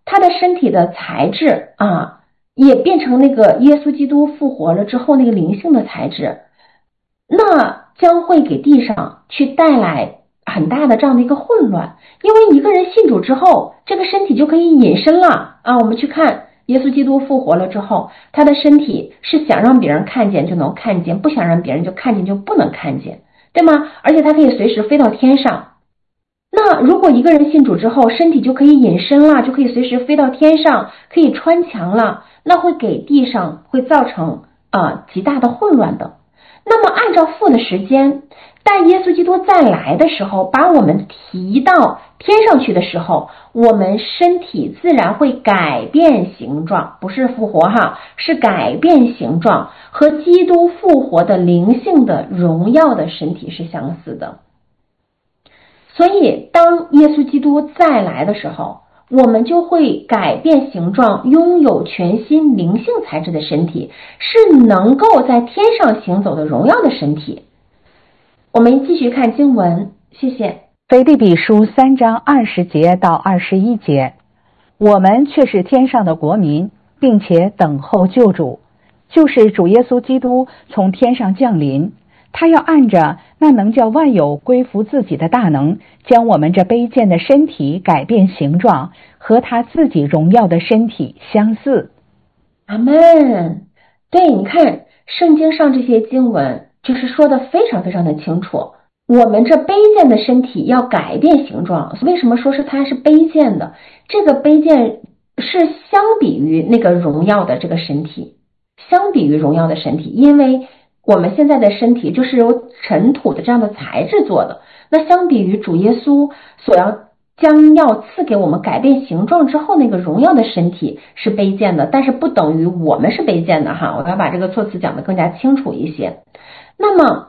他的身体的材质啊，也变成那个耶稣基督复活了之后那个灵性的材质，那将会给地上去带来很大的这样的一个混乱。因为一个人信主之后，这个身体就可以隐身了啊。我们去看耶稣基督复活了之后，他的身体是想让别人看见就能看见，不想让别人就看见就不能看见，对吗？而且他可以随时飞到天上。那如果一个人信主之后，身体就可以隐身了，就可以随时飞到天上，可以穿墙了，那会给地上会造成极大的混乱的。那么按照父的时间，待耶稣基督再来的时候，把我们提到天上去的时候，我们身体自然会改变形状，不是复活哈，是改变形状，和基督复活的灵性的荣耀的身体是相似的。所以当耶稣基督再来的时候，我们就会改变形状，拥有全新灵性材质的身体，是能够在天上行走的荣耀的身体。我们继续看经文，谢谢。 腓立比书3章20节到21节，我们却是天上的国民，并且等候救主，就是主耶稣基督从天上降临。他要按着那能叫万有归服自己的大能，将我们这卑贱的身体改变形状，和他自己荣耀的身体相似。 阿们。对，你看圣经上这些经文就是说的非常非常的清楚，我们这卑贱的身体要改变形状。为什么说是它是卑贱的？这个卑贱是相比于那个荣耀的这个身体，相比于荣耀的身体，因为我们现在的身体就是由尘土的这样的材质做的，那相比于主耶稣所将要赐给我们改变形状之后那个荣耀的身体是卑贱的，但是不等于我们是卑贱的哈，我要把这个措辞讲得更加清楚一些。那么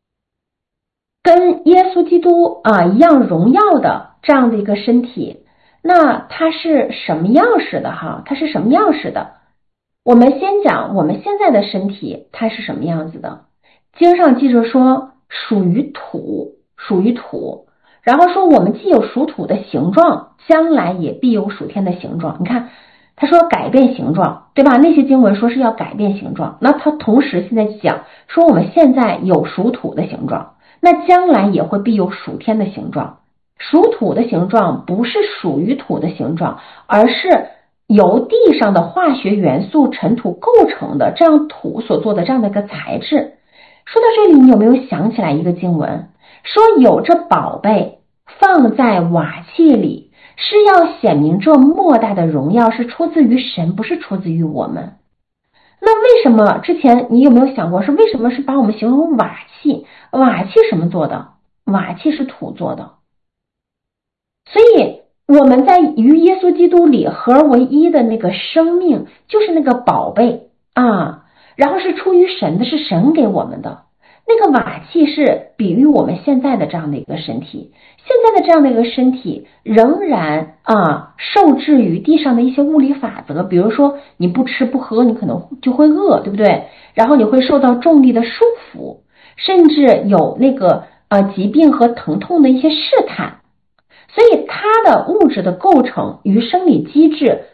跟耶稣基督一样荣耀的这样的一个身体，那它是什么样式的哈？它是什么样式的？我们先讲我们现在的身体它是什么样子的。经上记着说属于土，然后说我们既有属土的形状，将来也必有属天的形状。你看他说改变形状，对吧？那些经文说是要改变形状，那他同时现在讲说我们现在有属土的形状，那将来也会必有属天的形状。属土的形状不是属于土的形状，而是由地上的化学元素尘土构成的这样土所做的这样的一个材质。说到这里，你有没有想起来一个经文，说有这宝贝放在瓦器里，是要显明这莫大的荣耀是出自于神，不是出自于我们。那为什么之前你有没有想过，是为什么是把我们形容瓦器？瓦器什么做的？瓦器是土做的。所以我们在与耶稣基督里合而为一的那个生命，就是那个宝贝然后是出于神的，是神给我们的。那个瓦器是比喻我们现在的这样的一个身体，现在的这样的一个身体仍然受制于地上的一些物理法则，比如说你不吃不喝，你可能就会饿，对不对？然后你会受到重力的束缚，甚至有那个疾病和疼痛的一些试探。所以它的物质的构成与生理机制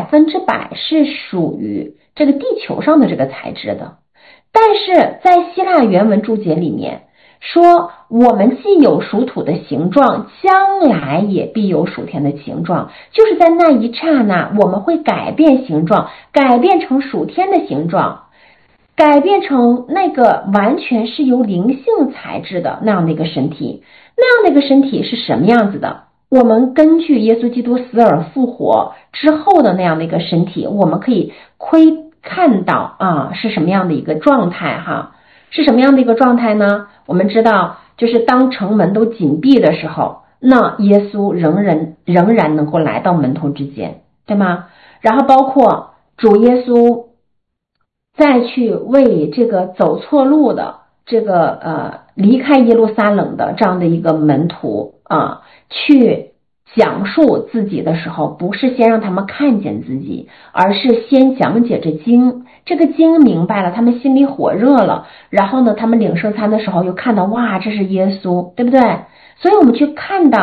100%是属于这个地球上的这个材质的。但是在希腊原文注解里面说，我们既有属土的形状，将来也必有属天的形状，就是在那一刹那我们会改变形状，改变成属天的形状，改变成那个完全是由灵性材质的那样的一个身体。那样的一个身体是什么样子的？我们根据耶稣基督死而复活之后的那样的一个身体，我们可以看到是什么样的一个状态哈？是什么样的一个状态呢？我们知道，就是当城门都紧闭的时候，那耶稣仍然能够来到门徒之间，对吗？然后包括主耶稣再去为这个走错路的这个离开耶路撒冷的这样的一个门徒去讲述自己的时候，不是先让他们看见自己，而是先讲解这经，这个经明白了，他们心里火热了，然后呢他们领圣餐的时候又看到哇这是耶稣，对不对？所以我们去看到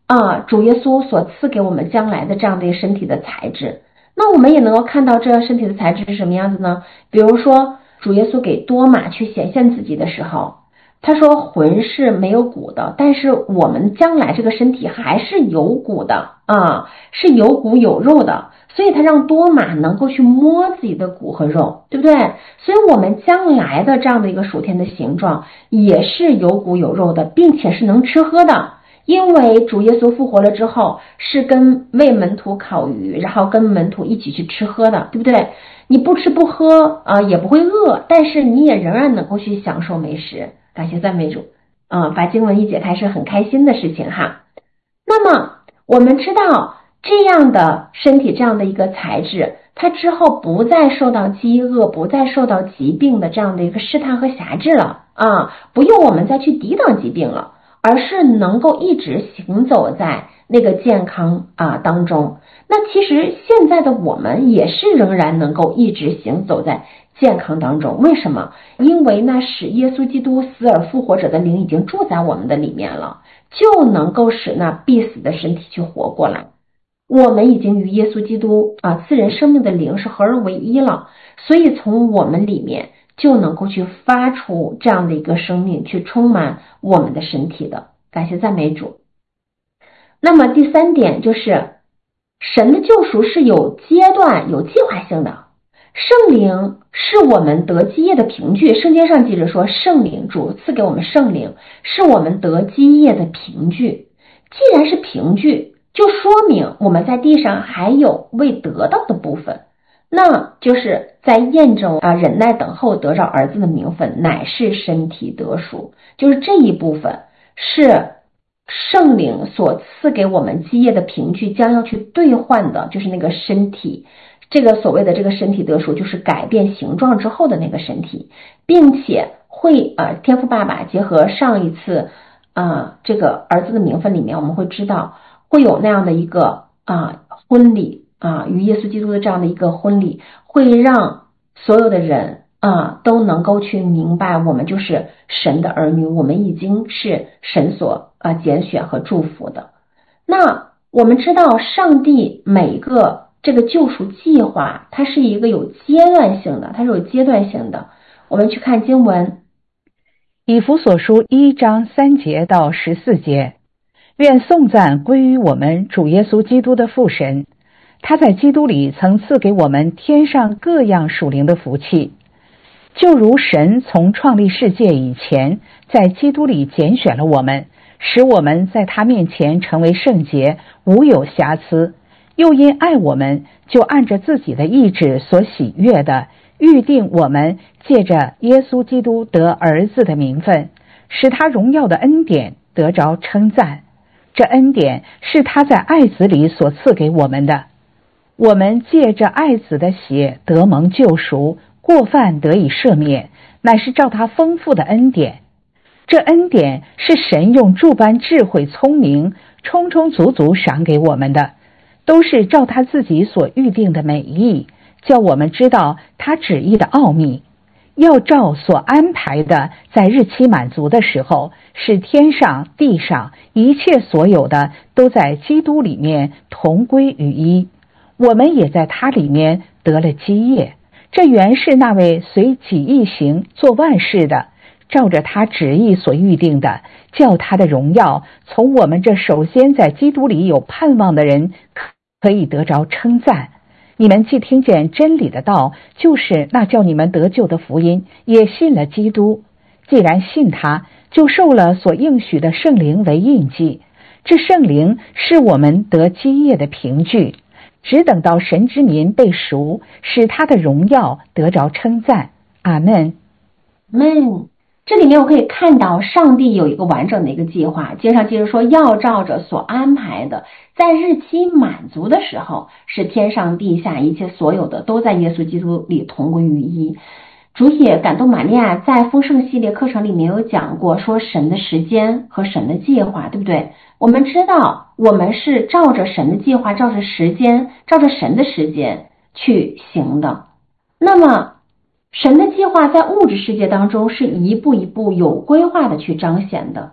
主耶稣所赐给我们将来的这样的一个身体的材质。那我们也能够看到这身体的材质是什么样子呢？比如说主耶稣给多马去显现自己的时候，他说魂是没有骨的，但是我们将来这个身体还是有骨的是有骨有肉的，所以他让多马能够去摸自己的骨和肉，对不对？所以我们将来的这样的一个属天的形状也是有骨有肉的，并且是能吃喝的。因为主耶稣复活了之后是为门徒烤鱼，然后跟门徒一起去吃喝的，对不对？你不吃不喝也不会饿，但是你也仍然能够去享受美食。感谢赞美主把经文一解开是很开心的事情哈。那么我们知道这样的身体这样的一个材质，它之后不再受到饥饿，不再受到疾病的这样的一个试探和辖制了不用我们再去抵挡疾病了，而是能够一直行走在那个健康当中。那其实现在的我们也是仍然能够一直行走在健康当中。为什么？因为那使耶稣基督死而复活者的灵已经住在我们的里面了，就能够使那必死的身体去活过来。我们已经与耶稣基督赐人生命的灵是合而为一了，所以从我们里面就能够去发出这样的一个生命，去充满我们的身体的。感谢赞美主。那么第三点就是神的救赎是有阶段有计划性的，圣灵是我们得基业的凭据。圣经上记着说，圣灵主赐给我们圣灵是我们得基业的凭据。既然是凭据，就说明我们在地上还有未得到的部分，那就是在验证忍耐等候得着儿子的名分，乃是身体得赎。就是这一部分是圣灵所赐给我们基业的凭据，将要去兑换的，就是那个身体。这个所谓的这个身体得赎，就是改变形状之后的那个身体，并且会天父爸爸结合上一次这个儿子的名分里面，我们会知道会有那样的一个婚礼与耶稣基督的这样的一个婚礼，会让所有的人都能够去明白我们就是神的儿女，我们已经是神所拣选和祝福的。那我们知道上帝每一个这个救赎计划它是一个有阶段性的，它是有阶段性的。我们去看经文， 以弗所书1章3节到14节，愿颂赞归于我们主耶稣基督的父神，他在基督里曾赐给我们天上各样属灵的福气，就如神从创立世界以前在基督里拣选了我们，使我们在他面前成为圣洁，无有瑕疵，又因爱我们，就按着自己的意志所喜悦的预定我们借着耶稣基督得儿子的名分，使他荣耀的恩典得着称赞。这恩典是他在爱子里所赐给我们的，我们借着爱子的血得蒙救赎，过犯得以赦免，乃是照他丰富的恩典。这恩典是神用诸般智慧聪明充充足足赏给我们的，都是照他自己所预定的美意，叫我们知道他旨意的奥秘，要照所安排的，在日期满足的时候，使天上地上一切所有的都在基督里面同归于一。我们也在他里面得了基业，这原是那位随己意行做万事的，照着他旨意所预定的，叫他的荣耀从我们这首先在基督里有盼望的人可以得着称赞。你们既听见真理的道，就是那叫你们得救的福音，也信了基督。既然信他，就受了所应许的圣灵为印记。这圣灵是我们得基业的凭据，只等到神之民被赎，使他的荣耀得着称赞。阿们。 这里面我可以看到上帝有一个完整的一个计划，经上记着说要照着所安排的，在日期满足的时候，使天上地下一切所有的都在耶稣基督里同归于一。主也感动玛利亚在丰盛系列课程里面有讲过，说神的时间和神的计划，对不对？我们知道我们是照着神的计划，照着时间，照着神的时间去行的。那么神的计划在物质世界当中是一步一步有规划的去彰显的。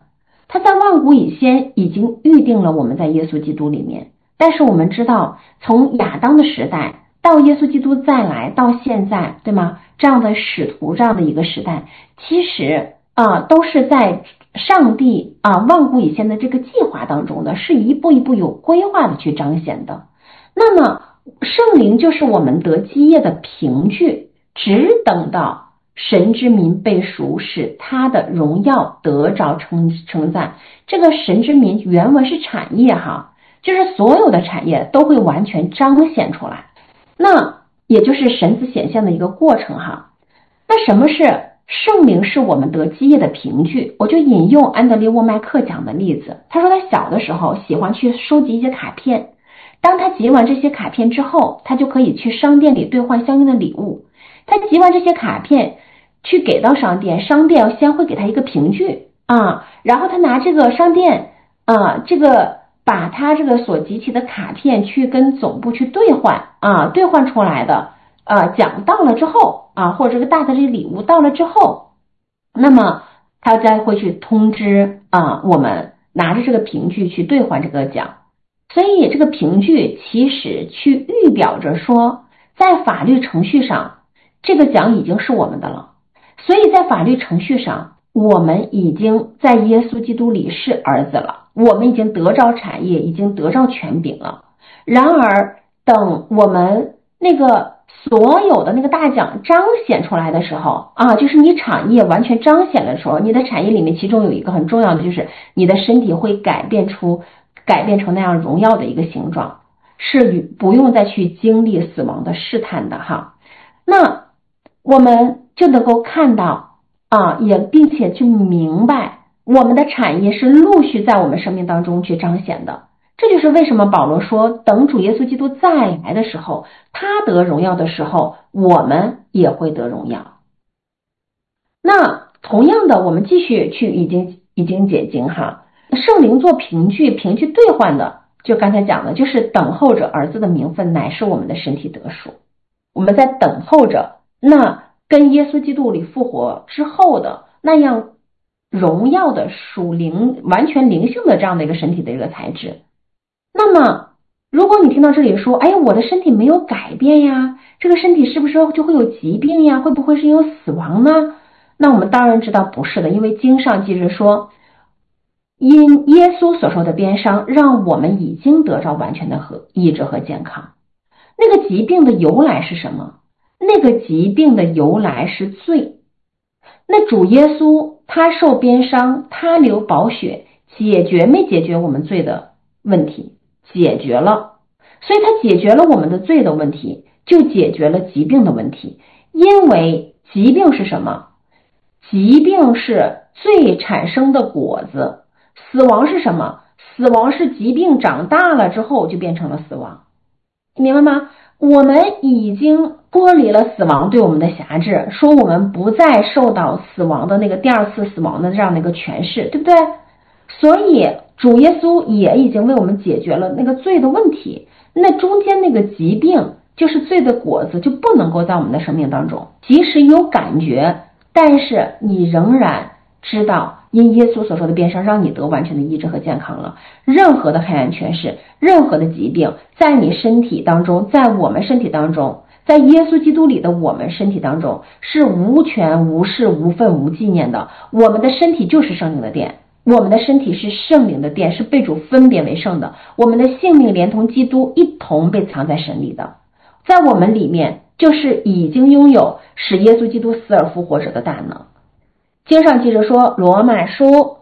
他在万古以先已经预定了我们在耶稣基督里面。但是我们知道，从亚当的时代到耶稣基督再来到现在，对吗？这样的使徒这样的一个时代，其实都是在上帝万古以先的这个计划当中的，是一步一步有规划的去彰显的。那么圣灵就是我们得基业的凭据，只等到神之民被赎，使他的荣耀得着称赞。这个神之民原文是产业哈，就是所有的产业都会完全彰显出来，那也就是神子显现的一个过程哈。那什么是圣灵是我们得基业的凭据？我就引用安德烈沃麦克讲的例子，他说他小的时候喜欢去收集一些卡片，当他集完这些卡片之后，他就可以去商店里兑换相应的礼物。他集完这些卡片去给到商店，商店先会给他一个凭据然后他拿这个商店把他这个所集齐的卡片去跟总部去兑换兑换出来的奖到了之后或者这个大的这个礼物到了之后，那么他再会去通知我们拿着这个凭据去兑换这个奖。所以这个凭据其实去预表着说，在法律程序上这个奖已经是我们的了，所以在法律程序上我们已经在耶稣基督里是儿子了，我们已经得着产业，已经得着权柄了。然而等我们那个所有的那个大奖彰显出来的时候就是你产业完全彰显的时候，你的产业里面其中有一个很重要的，就是你的身体会改变成那样荣耀的一个形状，是不用再去经历死亡的试探的哈。那我们就能够看到也并且去明白我们的产业是陆续在我们生命当中去彰显的。这就是为什么保罗说，等主耶稣基督再来的时候，他得荣耀的时候，我们也会得荣耀。那同样的，我们继续去已经解经哈。圣灵做凭据兑换的，就刚才讲的，就是等候着儿子的名分，乃是我们的身体得赎。我们在等候着那跟耶稣基督里复活之后的那样荣耀的属灵完全灵性的这样的一个身体的一个材质。那么如果你听到这里说，我的身体没有改变呀，这个身体是不是就会有疾病呀，会不会是有死亡呢？那我们当然知道不是的，因为经上记着说，因耶稣所受的鞭伤，让我们已经得着完全的医治和健康。那个疾病的由来是什么？那个疾病的由来是罪。那主耶稣他受鞭伤，他流宝血，解决没解决我们罪的问题？解决了。所以他解决了我们的罪的问题，就解决了疾病的问题。因为疾病是什么？疾病是罪产生的果子。死亡是什么？死亡是疾病长大了之后就变成了死亡。明白吗？我们已经脱离了死亡对我们的辖制，说我们不再受到死亡的那个第二次死亡的这样的一个诠释，对不对？所以主耶稣也已经为我们解决了那个罪的问题。那中间那个疾病就是罪的果子，就不能够在我们的生命当中，即使有感觉，但是你仍然知道因耶稣所受的鞭伤让你得完全的医治和健康了。任何的黑暗权势，任何的疾病在你身体当中，在我们身体当中，在耶稣基督里的我们身体当中是无权无势无份无纪念的。我们的身体就是圣灵的殿，我们的身体是圣灵的殿，是被主分别为圣的。我们的性命连同基督一同被藏在神里的，在我们里面就是已经拥有使耶稣基督死而复活者的大能。经上记着说，罗马书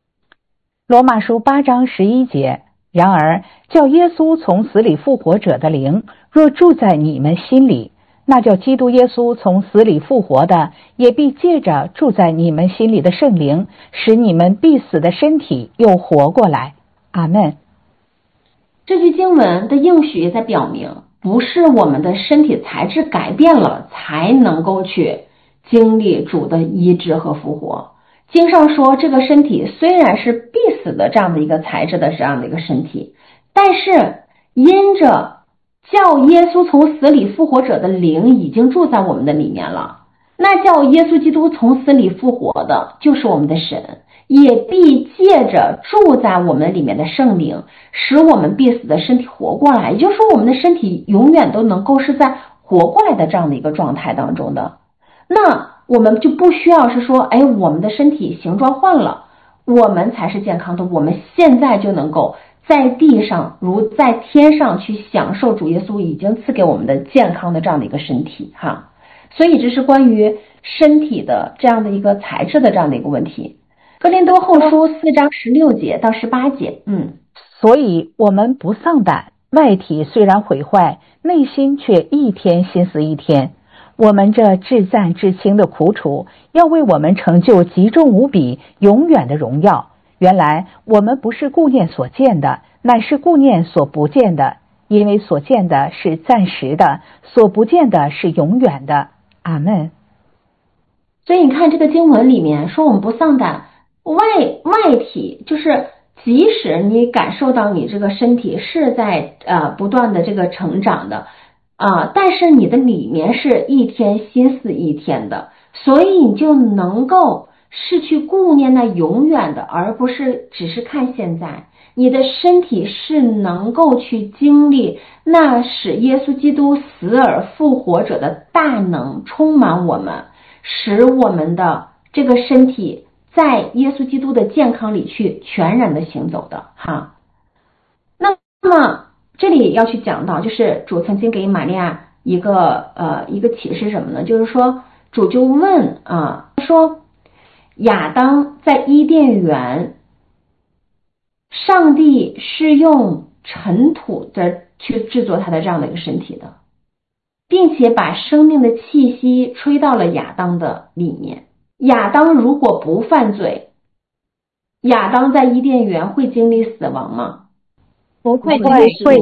8章11节，然而叫耶稣从死里复活者的灵若住在你们心里，那叫基督耶稣从死里复活的，也必借着住在你们心里的圣灵，使你们必死的身体又活过来。阿们。 这句经文的应许也在表明，不是我们的身体材质改变了才能够去经历主的医治和复活。经上说，这个身体虽然是必死的这样的一个材质的这样的一个身体，但是因着叫耶稣从死里复活者的灵已经住在我们的里面了， 那叫耶稣基督从死里复活的就是我们的神，也必借着住在我们里面的圣灵，使我们必死的身体活过来。也就是说，我们的身体永远都能够是在活过来的这样的一个状态当中的。那我们就不需要是说，我们的身体形状换了，我们才是健康的。我们现在就能够在地上如在天上去享受主耶稣已经赐给我们的健康的这样的一个身体哈。所以这是关于身体的这样的一个材质的这样的一个问题。哥林多后书4章16节到18节， 所以我们不丧胆，外体虽然毁坏，内心却一天心思一天。我们这至暂至轻的苦楚，要为我们成就极重无比永远的荣耀。原来我们不是顾念所见的，乃是顾念所不见的，因为所见的是暂时的，所不见的是永远的。阿们。 所以你看这个经文里面说我们不丧胆，外体就是即使你感受到你这个身体是在不断的这个成长的但是你的里面是一天心思一天的，所以你就能够是去顾念那永远的，而不是只是看现在。你的身体是能够去经历那使耶稣基督死而复活者的大能充满我们，使我们的这个身体在耶稣基督的健康里去全然的行走的哈。那么这里要去讲到，就是主曾经给玛利亚一个启示什么呢？就是说主就问说亚当在伊甸园，上帝是用尘土的去制作他的这样的一个身体的，并且把生命的气息吹到了亚当的里面。亚当如果不犯罪，亚当在伊甸园会经历死亡吗？ 不会经会历死亡，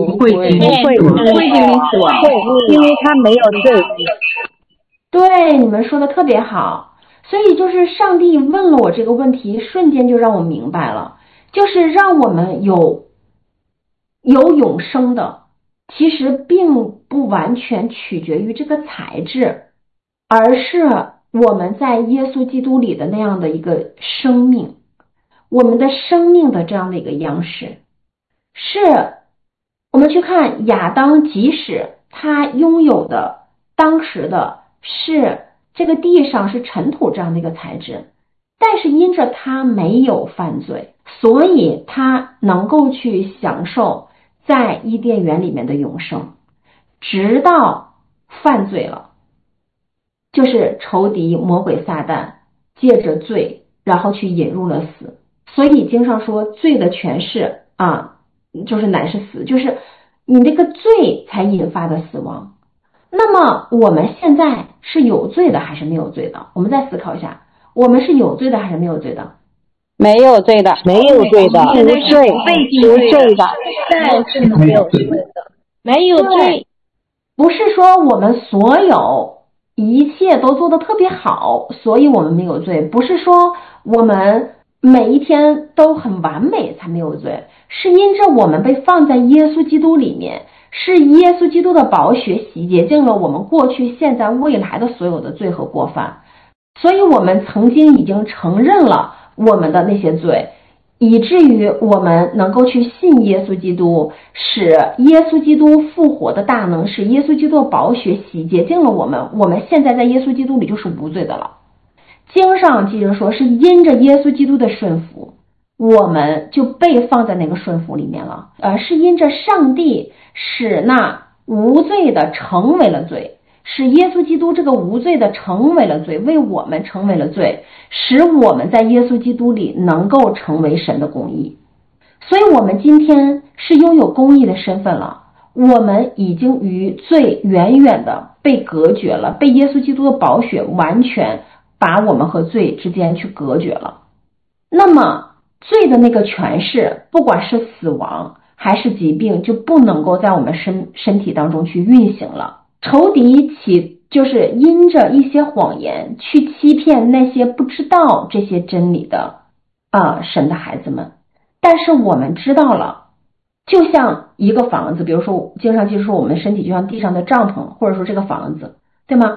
因为他没有罪。 对，你们说的特别好。所以就是上帝问了我这个问题，瞬间就让我明白了，就是让我们有永生的，其实并不完全取决于这个材质，而是我们在耶稣基督里的那样的一个生命，我们的生命的这样的一个样式。是我们去看亚当，即使他拥有的当时的是这个地上是尘土这样的一个材质，但是因着他没有犯罪，所以他能够去享受在伊甸园里面的永生。直到犯罪了，就是仇敌魔鬼撒旦借着罪然后去引入了死。所以经上说罪的权势就是乃是死，就是你这个罪才引发的死亡。那么我们现在是有罪的还是没有罪的？我们再思考一下，我们是有罪的还是没有罪的？ 没有罪的，没有罪的，无罪，无罪的， 但是没有罪的， 没有罪。 不是说我们所有一切都做得特别好，所以我们没有罪，不是说我们每一天都很完美才没有罪，是因着我们被放在耶稣基督里面，是耶稣基督的宝血洗洁净了我们过去现在未来的所有的罪和过犯，所以我们曾经已经承认了我们的那些罪，以至于我们能够去信耶稣基督，使耶稣基督复活的大能，使耶稣基督的宝血洗洁净了我们，我们现在在耶稣基督里就是无罪的了。经上记着说是因着耶稣基督的顺服，我们就被放在那个顺服里面了，是因着上帝使那无罪的成为了罪，使耶稣基督这个无罪的成为了罪，为我们成为了罪，使我们在耶稣基督里能够成为神的公义。所以我们今天是拥有公义的身份了，我们已经与罪远远的被隔绝了，被耶稣基督的宝血完全把我们和罪之间去隔绝了。那么罪的那个权势，不管是死亡还是疾病，就不能够在我们身体当中去运行了。仇敌就是因着一些谎言去欺骗那些不知道这些真理的神的孩子们。但是我们知道了，就像一个房子，比如说经常就是说我们身体就像地上的帐篷，或者说这个房子，对吗？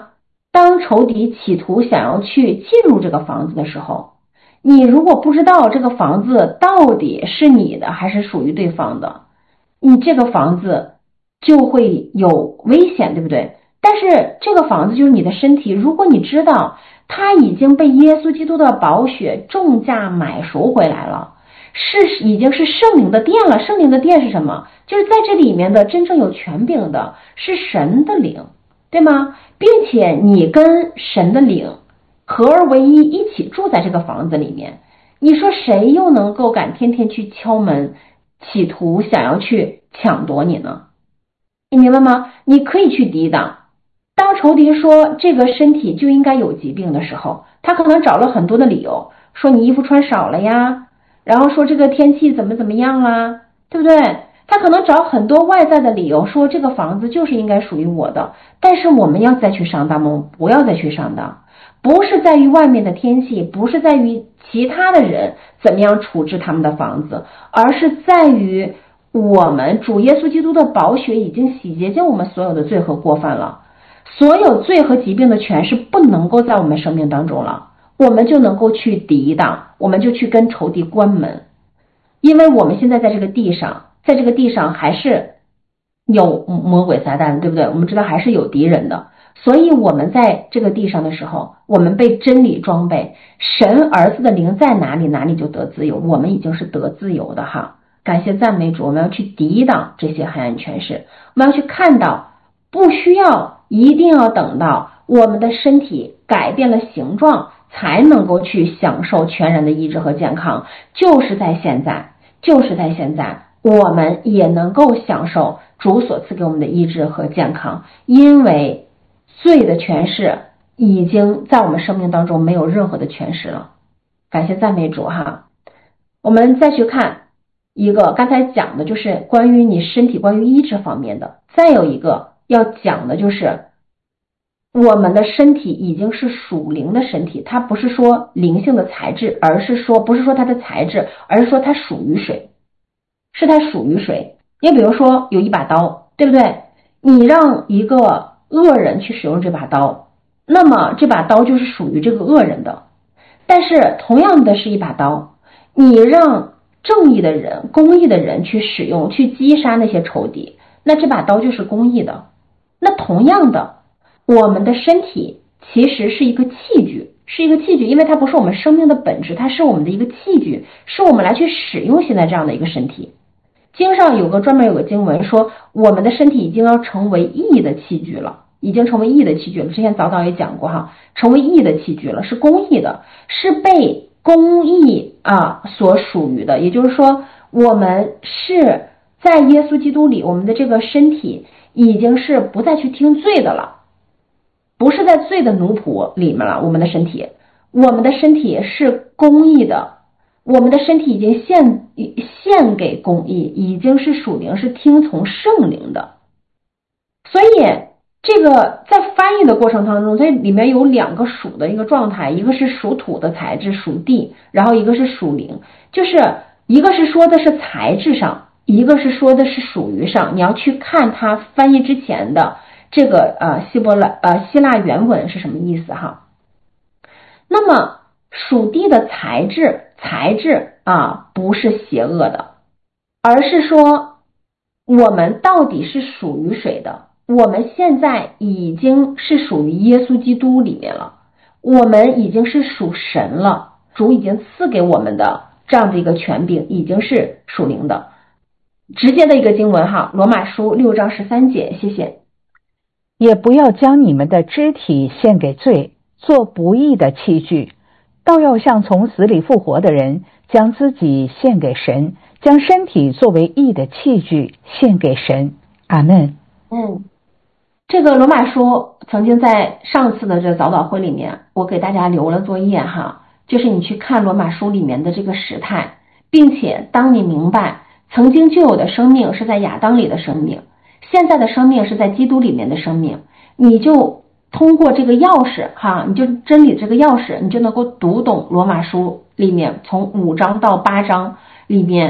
当仇敌企图想要去进入这个房子的时候，你如果不知道这个房子到底是你的还是属于对方的，你这个房子就会有危险，对不对？但是这个房子就是你的身体，如果你知道它已经被耶稣基督的宝血重价买赎回来了，已经是圣灵的殿了。圣灵的殿是什么？就是在这里面的真正有权柄的是神的灵，对吗？并且你跟神的灵合而为一，一起住在这个房子里面，你说谁又能够敢天天去敲门，企图想要去抢夺你呢？你明白吗？你可以去抵挡。当仇敌说这个身体就应该有疾病的时候，他可能找了很多的理由，说你衣服穿少了呀，然后说这个天气怎么样啦，对不对？他可能找很多外在的理由，说这个房子就是应该属于我的。但是我们要再去上当吗？不要再去上当。不是在于外面的天气，不是在于其他的人怎么样处置他们的房子，而是在于我们主耶稣基督的宝血已经洗洁净我们所有的罪和过犯了。所有罪和疾病的权势不能够在我们生命当中了，我们就能够去抵挡，我们就去跟仇敌关门。因为我们现在在这个地上还是有魔鬼撒旦，对不对？我们知道还是有敌人的，所以我们在这个地上的时候，我们被真理装备，神儿子的灵在哪里，哪里就得自由。我们已经是得自由的哈，感谢赞美主。我们要去抵挡这些黑暗权势，我们要去看到，不需要一定要等到我们的身体改变了形状才能够去享受全然的医治和健康，就是在现在我们也能够享受主所赐给我们的医治和健康，因为罪的权势已经在我们生命当中没有任何的权势了。感谢赞美主哈。我们再去看一个，刚才讲的就是关于你身体关于医治方面的，再有一个要讲的就是我们的身体已经是属灵的身体，它不是说灵性的材质，不是说它的材质，而是说它属于水，是它属于水。也比如说有一把刀，对不对？你让一个恶人去使用这把刀，那么这把刀就是属于这个恶人的。但是同样的是一把刀，你让正义的人、公义的人去使用，去击杀那些仇敌，那这把刀就是公义的。那同样的，我们的身体其实是一个器具，因为它不是我们生命的本质，它是我们的一个器具，是我们来去使用现在这样的一个身体。经上专门有个经文说，我们的身体已经要成为义的器具了，之前早也讲过哈，成为义的器具了，是公义的，是被公义所属于的。也就是说，我们是在耶稣基督里，我们的这个身体已经是不再去听罪的了，不是在罪的奴仆里面了。我们的身体是公义的，我们的身体已经献给公义，已经是属灵，是听从圣灵的。所以这个在翻译的过程当中，这里面有两个属的一个状态，一个是属土的材质属地，然后一个是属灵，就是一个是说的是材质上，一个是说的是属于上。你要去看它翻译之前的这个希腊原文是什么意思哈。那么属地的材质不是邪恶的，而是说我们到底是属于谁的。我们现在已经是属于耶稣基督里面了，我们已经是属神了，主已经赐给我们的这样的一个权柄已经是属灵的。直接的一个经文哈，罗马书6章13节，谢谢。 也不要将你们的肢体献给罪，做不义的器具，倒要像从死里复活的人，将自己献给神，将身体作为义的器具献给神。阿们。 这个罗马书曾经在上次的这早祷会里面，我给大家留了作业哈，就是你去看罗马书里面的这个时态，并且当你明白曾经就有的生命是在亚当里的生命，现在的生命是在基督里面的生命，你就通过这个钥匙哈，你就真理这个钥匙，你就能够读懂罗马书里面从5章到8章里面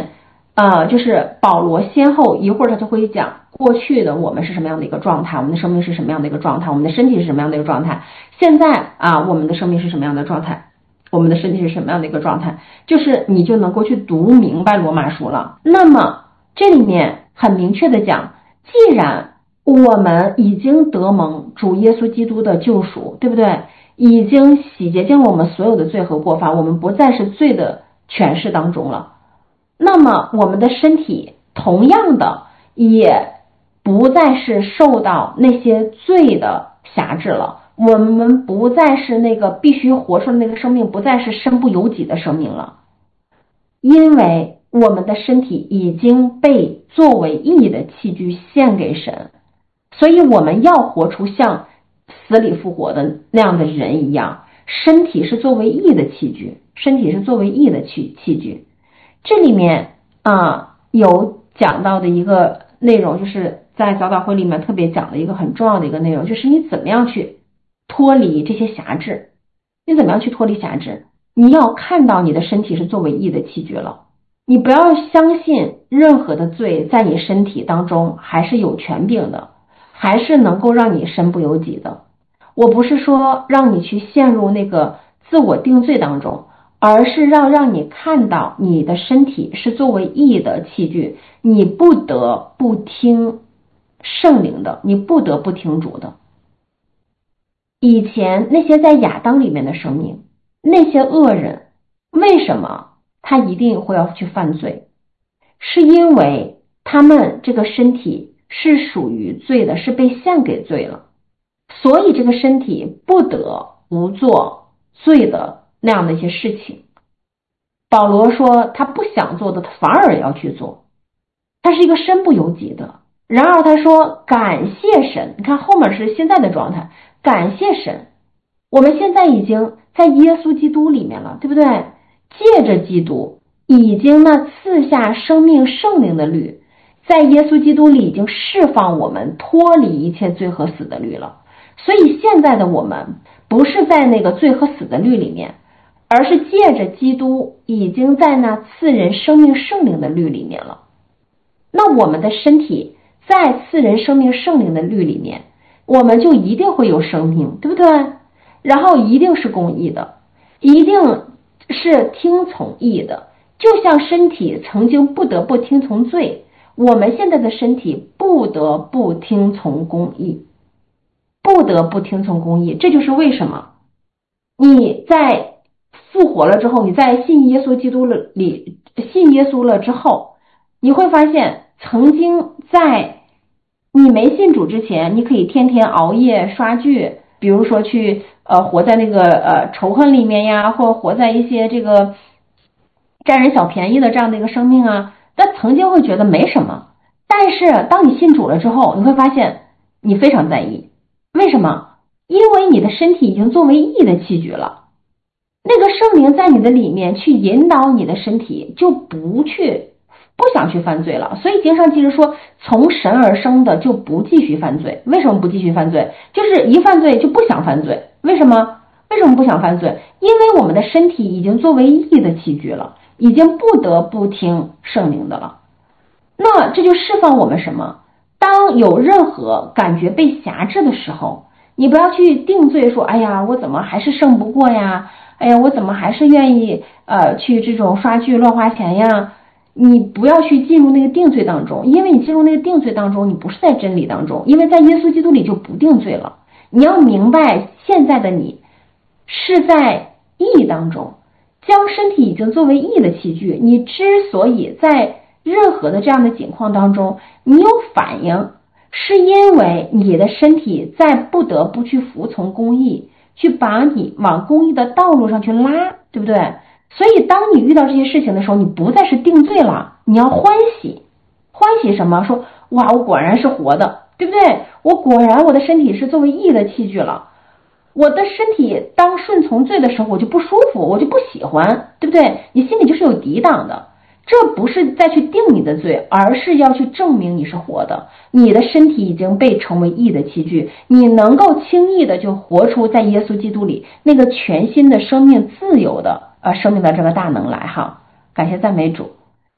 就是保罗先后一会儿他就会讲过去的我们是什么样的一个状态，我们的生命是什么样的一个状态，我们的身体是什么样的一个状态，现在我们的生命是什么样的状态，我们的身体是什么样的一个状态，就是你就能够去读明白罗马书了。那么这里面很明确的讲，既然我们已经得蒙主耶稣基督的救赎，对不对？已经洗洁净了我们所有的罪和过犯，我们不再是罪的权势当中了。那么我们的身体同样的也不再是受到那些罪的辖制了，我们不再是那个必须活出的那个生命，不再是身不由己的生命了，因为我们的身体已经被作为义的器具献给神，所以我们要活出像死里复活的那样的人一样，身体是作为义的器具，身体是作为义的器具。这里面有讲到的一个内容，就是在早祷会里面特别讲的一个很重要的一个内容，就是你怎么样去脱离这些辖制，你怎么样去脱离辖制，你要看到你的身体是作为义的器具了，你不要相信任何的罪在你身体当中还是有权柄的，还是能够让你身不由己的。我不是说让你去陷入那个自我定罪当中，而是让你看到你的身体是作为义的器具，你不得不听圣灵的，你不得不听主的。以前那些在亚当里面的生命，那些恶人，为什么他一定会要去犯罪？是因为他们这个身体是属于罪的，是被献给罪了，所以这个身体不得不做罪的那样的一些事情。保罗说他不想做的，他反而要去做，他是一个身不由己的。然而他说感谢神，你看后面是现在的状态，感谢神，我们现在已经在耶稣基督里面了，对不对？借着基督已经赐下生命圣灵的律，在耶稣基督里已经释放我们脱离一切罪和死的律了。所以现在的我们不是在那个罪和死的律里面，而是借着基督已经在那赐人生命圣灵的律里面了。那我们的身体在赐人生命圣灵的律里面，我们就一定会有生命，对不对？然后一定是公义的，一定是听从义的。就像身体曾经不得不听从罪，我们现在的身体不得不听从公义，不得不听从公义。这就是为什么你在复活了之后，你在信耶稣基督信耶稣了之后，你会发现曾经在你没信主之前，你可以天天熬夜刷剧，比如说去活在那个仇恨里面呀，或活在一些这个占人小便宜的这样的一个生命啊，但曾经会觉得没什么。但是当你信主了之后，你会发现你非常在意。为什么？因为你的身体已经作为义的器具了，那个圣灵在你的里面去引导你的身体，就不想去犯罪了。所以经上其实说从神而生的就不继续犯罪。为什么不继续犯罪？就是一犯罪就不想犯罪。为什么不想犯罪？因为我们的身体已经作为义的器具了，已经不得不听圣灵的了。那这就释放我们什么？当有任何感觉被辖制的时候，你不要去定罪说，哎呀我怎么还是胜不过呀，哎呀我怎么还是愿意去这种刷剧乱花钱呀。你不要去进入那个定罪当中，因为你进入那个定罪当中，你不是在真理当中，因为在耶稣基督里就不定罪了。你要明白现在的你是在义当中，将身体已经作为义的器具。你之所以在任何的这样的境况当中你有反应，是因为你的身体在不得不去服从公义，去把你往公义的道路上去拉，对不对？所以当你遇到这些事情的时候，你不再是定罪了，你要欢喜。欢喜什么？说哇我果然是活的，对不对？我果然我的身体是作为义的器具了。我的身体当顺从罪的时候，我就不舒服，我就不喜欢，对不对？你心里就是有抵挡的。这不是再去定你的罪，而是要去证明你是活的，你的身体已经被成为义的器具，你能够轻易的就活出在耶稣基督里那个全新的生命自由的生命的这个大能来哈。感谢赞美主。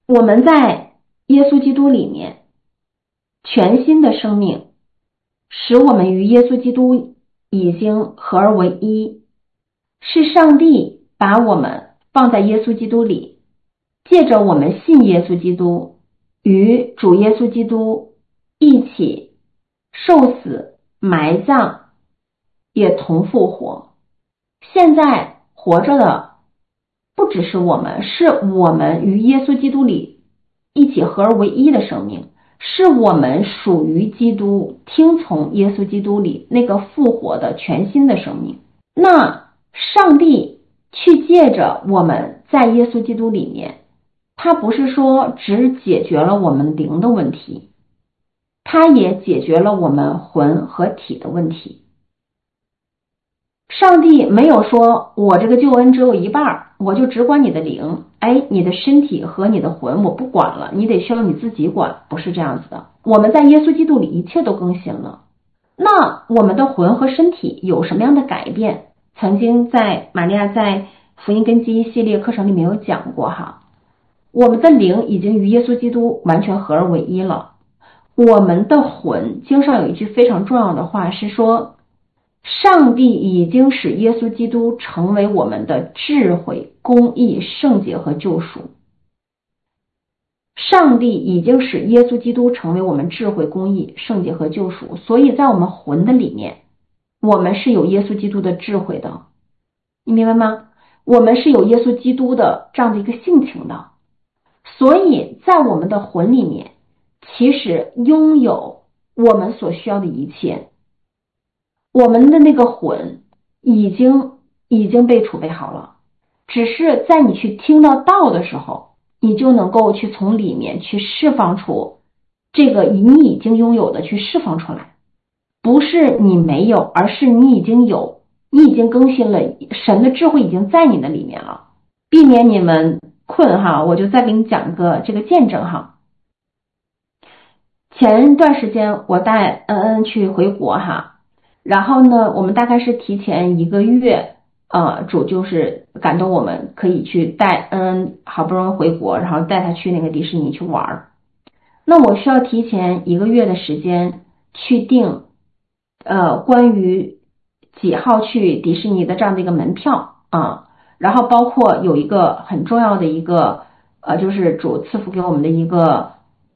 我们在耶稣基督里面全新的生命，使我们与耶稣基督已经合而为一，是上帝把我们放在耶稣基督里，借着我们信耶稣基督，与主耶稣基督一起受死埋葬，也同复活。现在活着的不只是我们，是我们与耶稣基督里一起合而为一的生命，是我们属于基督，听从耶稣基督里那个复活的全新的生命。那上帝去借着我们在耶稣基督里面，他不是说只解决了我们灵的问题，他也解决了我们魂和体的问题。上帝没有说我这个救恩只有一半，我就只管你的灵，你的身体和你的魂我不管了，你得需要你自己管，不是这样子的。我们在耶稣基督里一切都更新了。那我们的魂和身体有什么样的改变？曾经在玛利亚在福音根基系列课程里面有讲过哈，我们的灵已经与耶稣基督完全合而为一了。我们的魂，经上有一句非常重要的话是说，上帝已经使耶稣基督成为我们的智慧、公义、圣洁和救赎。上帝已经使耶稣基督成为我们智慧、公义、圣洁和救赎，所以在我们魂的里面，我们是有耶稣基督的智慧的，你明白吗？我们是有耶稣基督的这样的一个性情的，所以在我们的魂里面，其实拥有我们所需要的一切。我们的那个魂已经被储备好了，只是在你去听到道的时候，你就能够去从里面去释放出这个你已经拥有的，去释放出来。不是你没有，而是你已经有，你已经更新了，神的智慧已经在你的里面了。避免你们困哈，我就再给你讲个这个见证哈。前段时间我带恩恩去回国哈，然后呢我们大概是提前1个月主就是感动我们可以去带恩恩好不容易回国，然后带他去那个迪士尼去玩。那我需要提前1个月的时间去订关于几号去迪士尼的这样的一个门票然后包括有一个很重要的一个就是主赐福给我们的一个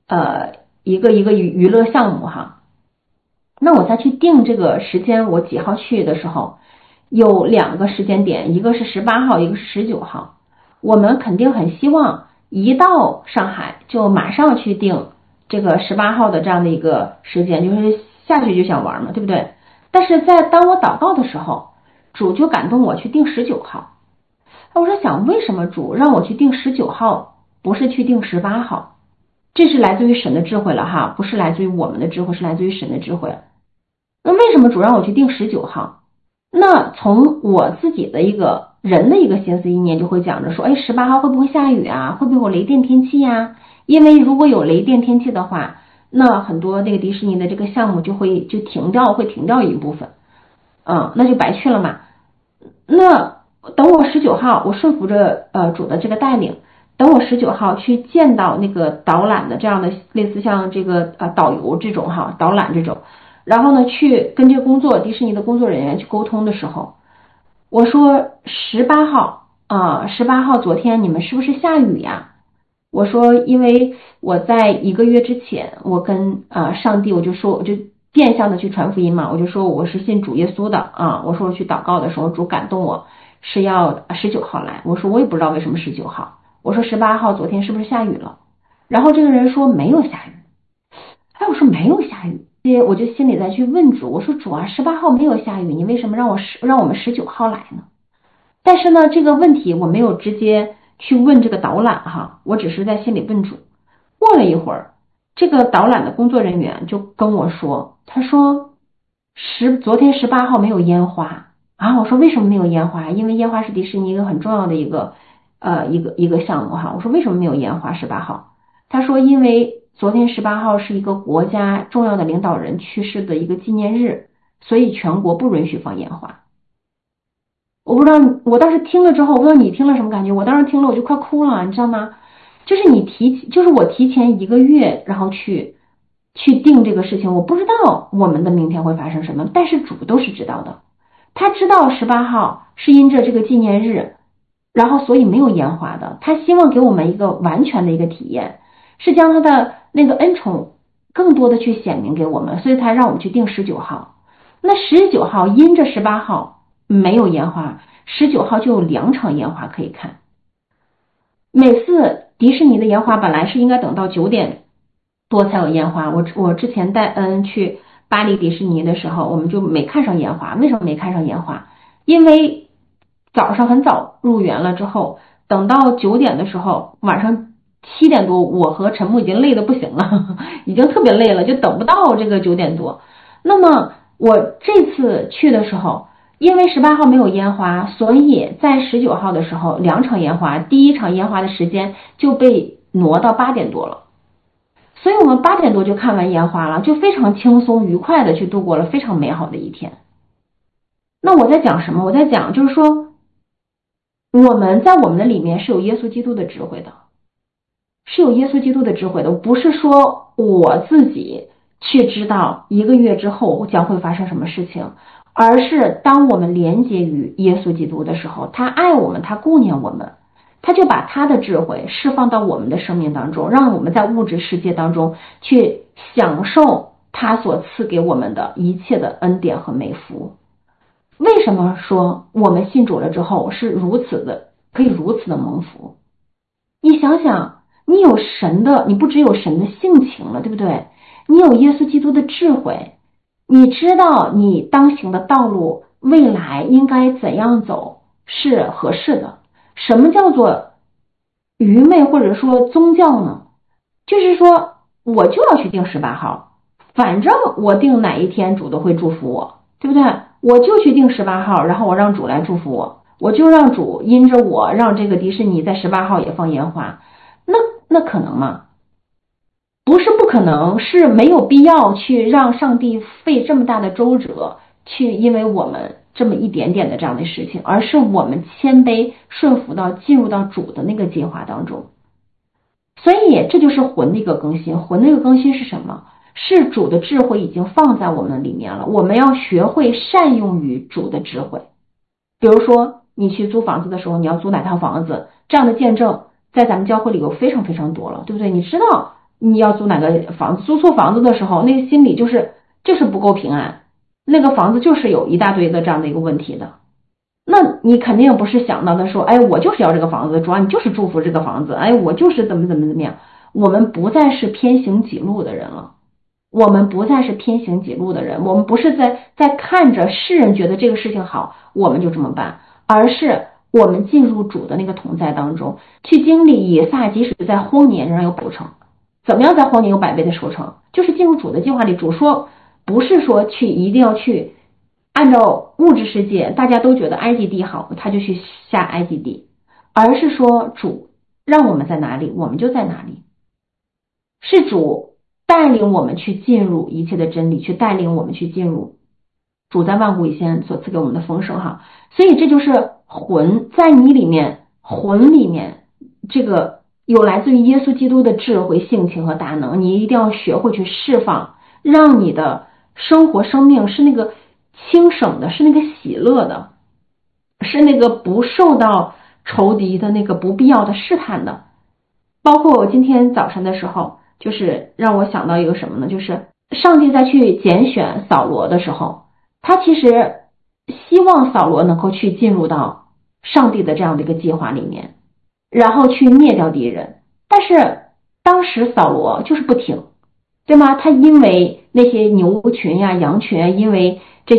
娱乐项目哈。那我再去定这个时间，我几号去的时候，有2个时间点，一个是18号，一个是19号。我们肯定很希望一到上海就马上去定这个18号的这样的一个时间，就是下去就想玩嘛，对不对？但是当我祷告的时候，主就感动我去定19号。我说想为什么主让我去定19号，不是去定18号？这是来自于神的智慧了哈，不是来自于我们的智慧，是来自于神的智慧。那为什么主让我去定19号？那从我自己的一个人的一个心思意念就会讲着说，18号会不会下雨啊？会不会有雷电天气呀？因为如果有雷电天气的话，那很多那个迪士尼的这个项目就停掉一部分，那就白去了嘛。那等我19号，我顺服着主的这个带领，等我19号去见到那个导览的这样的类似像这个导游这种导览这种，然后呢去跟这个迪士尼的工作人员去沟通的时候，我说18号昨天你们是不是下雨呀？我说因为我在1个月之前，我跟上帝我就变相的去传福音嘛，我就说我是信主耶稣的我说我去祷告的时候，主感动我是要19号来，我说我也不知道为什么19号，我说18号昨天是不是下雨了？然后这个人说没有下雨。我说没有下雨，我就心里再去问主，我说主18号没有下雨，你为什么让我们19号来呢？但是呢这个问题我没有直接去问这个导览哈，我只是在心里问主。过了一会儿，这个导览的工作人员就跟我说，他说昨天18号没有烟花我说为什么没有烟花？因为烟花是迪士尼一个很重要的一个项目哈。我说为什么没有烟花18号？他说因为昨天18号是一个国家重要的领导人去世的一个纪念日，所以全国不允许放烟花。我不知道，我当时听了之后，我不知道你听了什么感觉，我当时听了我就快哭了，你知道吗？ 就是我提前1个月，然后去定这个事情，我不知道我们的明天会发生什么，但是主都是知道的。他知道18号是因着这个纪念日，然后所以没有烟花的，他希望给我们一个完全的一个体验，是将他的那个恩宠更多的去显明给我们，所以他让我们去定19号。那19号因着18号没有烟花，19号就有2场烟花可以看。每次迪士尼的烟花本来是应该等到9点多才有烟花，我之前带恩去巴黎迪士尼的时候，我们就没看上烟花。为什么没看上烟花？因为早上很早入园了之后，等到9点的时候，晚上7点多，我和陈木已经累得不行了，已经特别累了，就等不到这个9点多。那么我这次去的时候，因为18号没有烟花，所以在19号的时候2场烟花，第1场烟花的时间就被挪到8点多了。所以我们8点多就看完烟花了，就非常轻松愉快的去度过了非常美好的一天。那我在讲什么？我在讲就是说，我们在我们的里面是有耶稣基督的智慧的，是有耶稣基督的智慧的，不是说我自己去知道1个月之后将会发生什么事情，而是当我们连接于耶稣基督的时候，他爱我们，他顾念我们，他就把他的智慧释放到我们的生命当中，让我们在物质世界当中去享受他所赐给我们的一切的恩典和美福。为什么说我们信主了之后是可以如此的蒙福？你想想，你不只有神的性情了，对不对？你有耶稣基督的智慧，你知道你当行的道路未来应该怎样走是合适的。什么叫做愚昧或者说宗教呢？就是说我就要去定18号，反正我定哪一天主都会祝福我，对不对？我就去定18号，然后我让主来祝福我，我就让主因着我让这个迪士尼在18号也放烟花。那可能吗？不是不可能，是没有必要去让上帝费这么大的周折去因为我们这么一点点的这样的事情，而是我们谦卑顺服到进入到主的那个计划当中。所以这就是魂的一个更新。魂的一个更新是什么？是主的智慧已经放在我们里面了，我们要学会善用于主的智慧。比如说你去租房子的时候，你要租哪套房子，这样的见证在咱们教会里有非常非常多了，对不对？你知道你要租哪个房子，租错房子的时候，那个心里就是不够平安，那个房子就是有一大堆的这样的一个问题的。那你肯定不是想到的说，哎，我就是要这个房子，主要你就是祝福这个房子，哎，我就是怎么样。我们不再是偏行己路的人了，我们不再是偏行己路的人，我们不是在看着世人觉得这个事情好，我们就这么办，而是我们进入主的那个同在当中，去经历以撒即使在荒年仍然有收成。怎么样在荒年有100倍的收成？就是进入主的计划里。主说不是说一定要去按照物质世界大家都觉得埃及地好，他就去下埃及地，而是说主让我们在哪里我们就在哪里，是主带领我们去进入一切的真理，去带领我们去进入主在万古以前所赐给我们的丰盛哈。所以这就是魂在你里面，魂里面这个有来自于耶稣基督的智慧、性情和大能，你一定要学会去释放，让你的生活生命是那个轻省的，是那个喜乐的，是那个不受到仇敌的那个不必要的试探的。包括我今天早晨的时候，就是让我想到一个什么呢？就是上帝在去拣选扫罗的时候，他其实希望扫罗能够去进入到上帝的这样的一个计划里面，然后去灭掉敌人。但是当时扫罗就是不听，对吗？他因为那些牛群呀、羊群啊，因为敌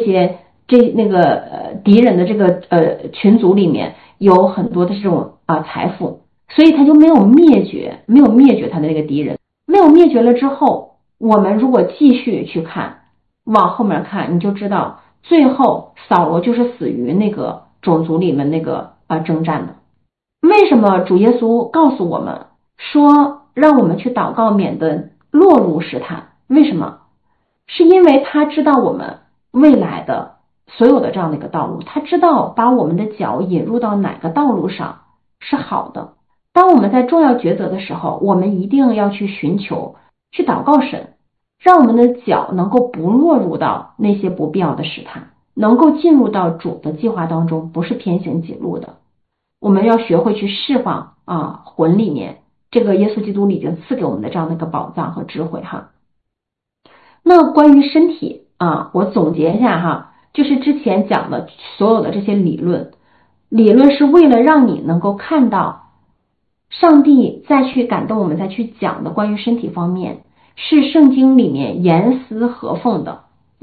人的这个群组里面有很多的这种财富，所以他就没有灭绝他的那个敌人。没有灭绝了之后，我们如果继续去看，往后面看，你就知道最后扫罗就是死于那个种族里面那个征战的。为什么主耶稣告诉我们说让我们去祷告，免得落入试探？为什么？是因为他知道我们未来的所有的这样的一个道路，他知道把我们的脚引入到哪个道路上是好的， 当我们在重要抉择的时候，我们一定要去寻求，去祷告神，让我们的脚能够不落入到那些不必要的试探，能够进入到主的计划当中，不是偏行己路的。我们要学会去释放魂里面这个耶稣基督已经赐给我们的这样的一个宝藏和智慧哈。那关于身体我总结一下哈，就是之前讲的所有的这些理论是为了让你能够看到上帝再去感动我们再去讲的关于身体方面是圣经里面严丝合缝的，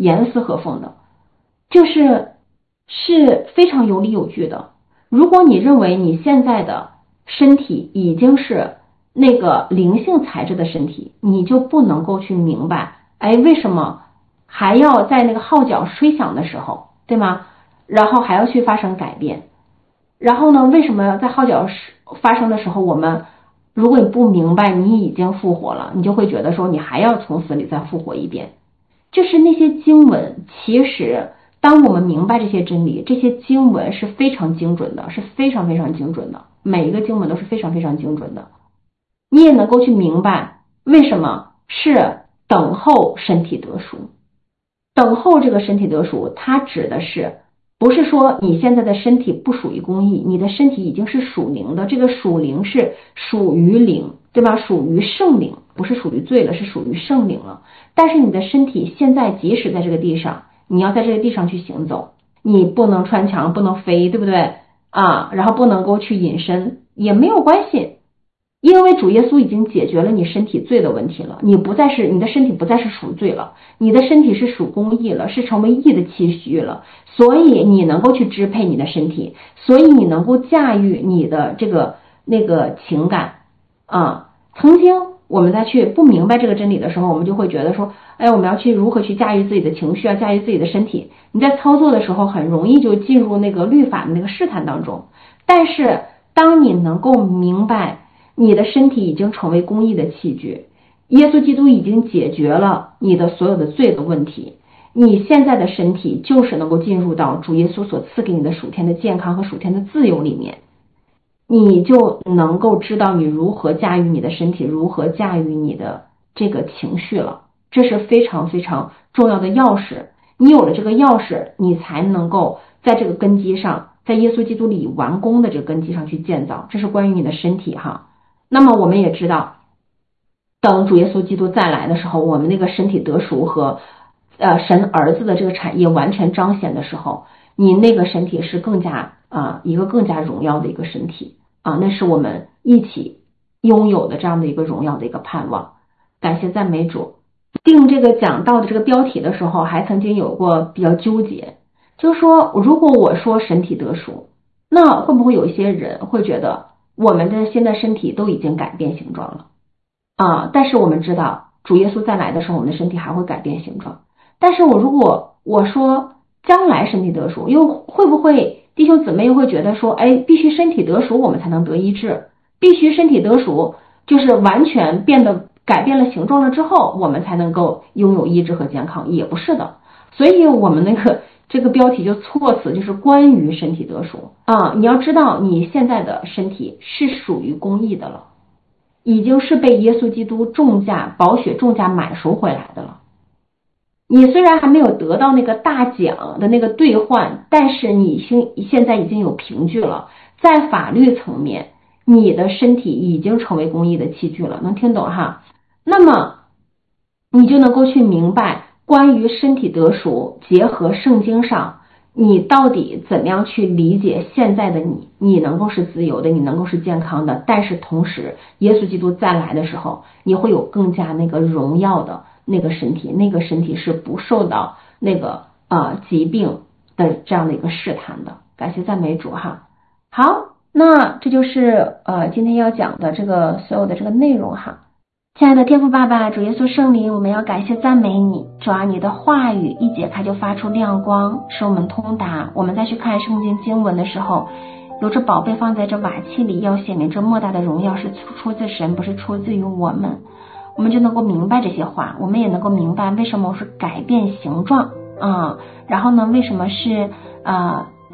是非常有理有据的。如果你认为你现在的身体已经是那个灵性材质的身体，你就不能够去明白为什么还要在那个号角吹响的时候，对吗？然后还要去发生改变。然后呢，为什么在号角发生的时候，如果你不明白你已经复活了，你就会觉得说你还要从死里再复活一遍。就是那些经文，其实当我们明白这些真理，这些经文是非常精准的，是非常非常精准的，每一个经文都是非常非常精准的。你也能够去明白为什么是等候身体得赎。等候这个身体得赎，它指的是不是说你现在的身体不属于公义，你的身体已经是属灵的，这个属灵是属于灵，对吧？属于圣灵，不是属于罪了，是属于圣灵了。但是你的身体现在即使在这个地上，你要在这个地上去行走，你不能穿墙，不能飞，对不对然后不能够去隐身也没有关系，因为主耶稣已经解决了你身体罪的问题了，你的身体不再是属罪了，你的身体是属公义了，是成为义的期许了，所以你能够去支配你的身体，所以你能够驾驭你的那个情感曾经我们在去不明白这个真理的时候，我们就会觉得说我们要去如何去驾驭自己的情绪驾驭自己的身体，你在操作的时候很容易就进入那个律法的那个试探当中。但是当你能够明白你的身体已经成为公义的器具，耶稣基督已经解决了你的所有的罪的问题，你现在的身体就是能够进入到主耶稣所赐给你的属天的健康和属天的自由里面，你就能够知道你如何驾驭你的身体，如何驾驭你的这个情绪了。这是非常非常重要的钥匙，你有了这个钥匙，你才能够在这个根基上，在耶稣基督里完工的这个根基上去建造。这是关于你的身体哈。那么我们也知道，等主耶稣基督再来的时候，我们那个身体得赎和神儿子的这个产业完全彰显的时候，你那个身体是更加一个更加荣耀的一个身体那是我们一起拥有的这样的一个荣耀的一个盼望。感谢赞美主。定这个讲道的这个标题的时候，还曾经有过比较纠结，就是说如果我说身体得赎，那会不会有一些人会觉得我们的现在身体都已经改变形状了但是我们知道主耶稣再来的时候，我们的身体还会改变形状。但是如果我说将来身体得赎，又会不会弟兄姊妹又会觉得说必须身体得赎我们才能得医治，必须身体得赎就是完全改变了形状了之后，我们才能够拥有医治和健康，也不是的。所以我们这个标题就措辞就是关于身体得赎你要知道你现在的身体是属于公义的了，已经是被耶稣基督宝血重价买赎回来的了。你虽然还没有得到那个大奖的那个兑换，但是你现在已经有凭据了，在法律层面你的身体已经成为公义的器具了，能听懂哈？那么你就能够去明白关于身体得赎结合圣经上你到底怎么样去理解现在的你能够是自由的，你能够是健康的，但是同时耶稣基督再来的时候，你会有更加那个荣耀的那个身体，那个身体是不受到那个疾病的这样的一个试探的。感谢赞美主哈。好，那这就是今天要讲的这个所有的这个内容哈。亲爱的天父爸爸，主耶稣圣灵，我们要感谢赞美你，主啊，你的话语一解开就发出亮光，使我们通达。我们再去看圣经经文的时候，有这宝贝放在这瓦器里，要显明这莫大的荣耀是出自神，不是出自于我们。我们就能够明白这些话，我们也能够明白为什么是改变形状然后呢，为什么是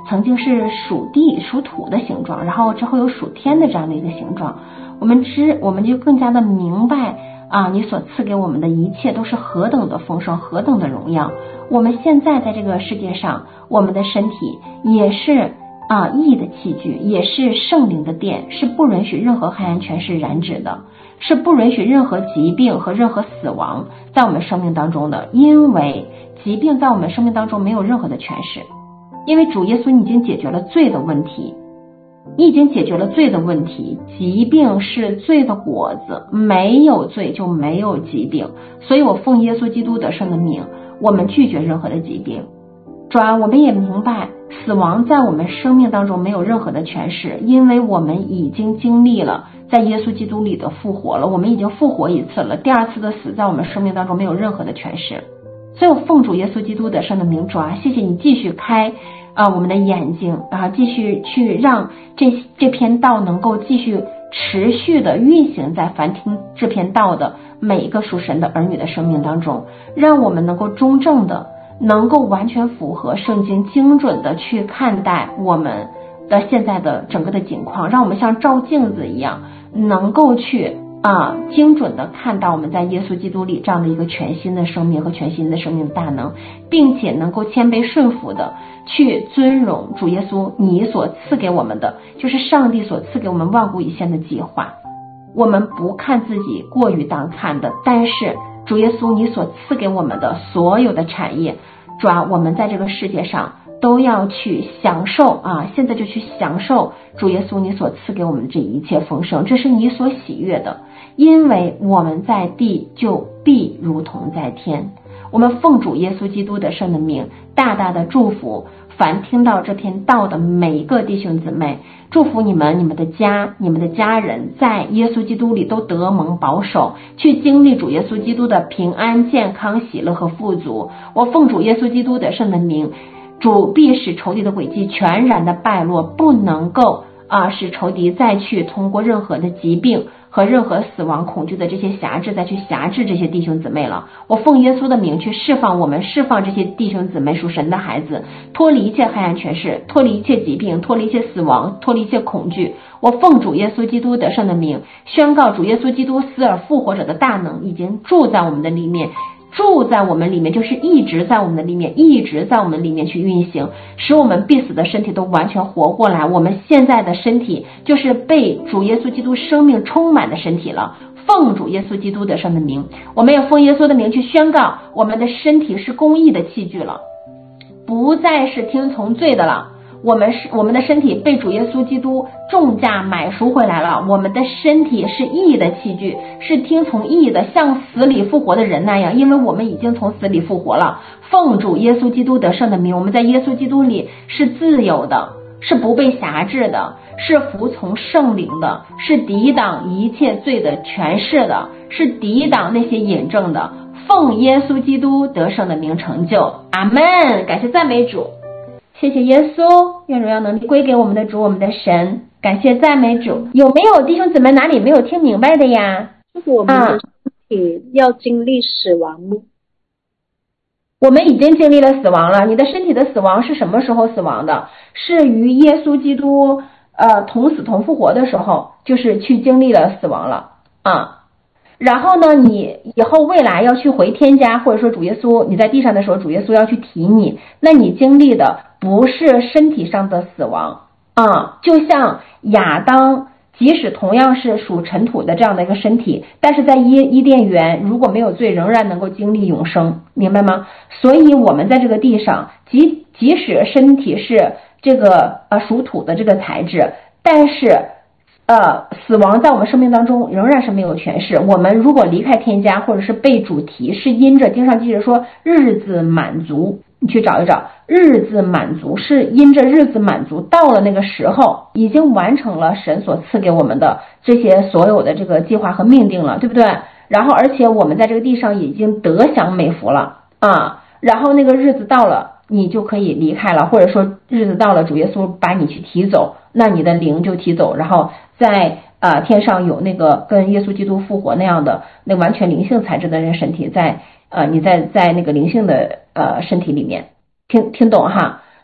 曾经是属地属土的形状，然后之后有属天的这样的一个形状。我们就更加的明白你所赐给我们的一切都是何等的丰盛，何等的荣耀。我们现在在这个世界上，我们的身体也是义的器具，也是圣灵的殿，是不允许任何黑暗权势染指的，是不允许任何疾病和任何死亡在我们生命当中的，因为疾病在我们生命当中没有任何的权势，因为主耶稣你已经解决了罪的问题，你已经解决了罪的问题，疾病是罪的果子，没有罪就没有疾病，所以我奉耶稣基督得胜的名，我们拒绝任何的疾病。主啊，我们也明白死亡在我们生命当中没有任何的权势，因为我们已经经历了在耶稣基督里的复活了，我们已经复活一次了，第二次的死在我们生命当中没有任何的权势。所以我奉主耶稣基督得胜的名，主啊，谢谢你继续开我们的眼睛，继续去让这篇道能够继续持续的运行在凡听这篇道的每一个属神的儿女的生命当中，让我们能够中正的，能够完全符合圣经精准的去看待我们的现在的整个的境况，让我们像照镜子一样，能够去精准的看到我们在耶稣基督里这样的一个全新的生命和全新的生命大能，并且能够谦卑顺服的去尊荣主耶稣你所赐给我们的，就是上帝所赐给我们万古以先的计划。我们不看自己过于当看的，但是主耶稣你所赐给我们的所有的产业，主啊，我们在这个世界上都要去享受现在就去享受主耶稣你所赐给我们的这一切丰盛，这是你所喜悦的，因为我们在地就必如同在天。我们奉主耶稣基督的圣的名，大大的祝福凡听到这篇道的每一个弟兄姊妹，祝福你们、你们的家、你们的家人在耶稣基督里都得蒙保守，去经历主耶稣基督的平安、健康、喜乐和富足。我奉主耶稣基督的圣的名，主必使仇敌的诡计全然的败落，不能够使仇敌再去通过任何的疾病和任何死亡恐惧的这些辖制再去辖制这些弟兄姊妹了。我奉耶稣的名去释放我们，释放这些弟兄姊妹属神的孩子，脱离一切黑暗权势，脱离一切疾病，脱离一切死亡，脱离一切恐惧。我奉主耶稣基督得胜的名，宣告主耶稣基督死而复活者的大能已经住在我们的里面，住在我们里面，就是一直在我们的里面，一直在我们里面去运行，使我们必死的身体都完全活过来。我们现在的身体就是被主耶稣基督生命充满的身体了。奉主耶稣基督的圣的名，我们也奉耶稣的名去宣告，我们的身体是公义的器具了，不再是听从罪的了。我们的身体被主耶稣基督重价买赎回来了，我们的身体是义的器具，是听从义的，像死里复活的人那样，因为我们已经从死里复活了。奉主耶稣基督得胜的名，我们在耶稣基督里是自由的，是不被辖制的，是服从圣灵的，是抵挡一切罪的权势的，是抵挡那些引证的。奉耶稣基督得胜的名成就，阿们。感谢赞美主，谢谢耶稣，愿荣耀能力归给我们的主，我们的神。感谢赞美主。有没有弟兄姊妹哪里没有听明白的呀？ 就是我们的身体要经历死亡吗？ 我们已经经历了死亡了。你的身体的死亡是什么时候死亡的？是与耶稣基督同死同复活的时候，就是去经历了死亡了然后呢，你以后未来要去回天家，或者说主耶稣你在地上的时候，主耶稣要去提你，那你经历的不是身体上的死亡就像亚当即使同样是属尘土的这样的一个身体，但是在伊甸园如果没有罪，仍然能够经历永生，明白吗？所以我们在这个地上即使身体是这个属土的这个材质，但是死亡在我们生命当中仍然是没有权势。我们如果离开天家或者是被主提，是因着经上记着说日子满足，你去找一找，日子满足是因着日子满足到了那个时候，已经完成了神所赐给我们的这些所有的这个计划和命定了，对不对？然后而且我们在这个地上已经得享美福了然后那个日子到了，你就可以离开了，或者说日子到了，主耶稣把你去提走，那你的灵就提走，然后在天上有那个跟耶稣基督复活那样的那完全灵性材质的人身体，在你在那个灵性的身体里面，听懂哈？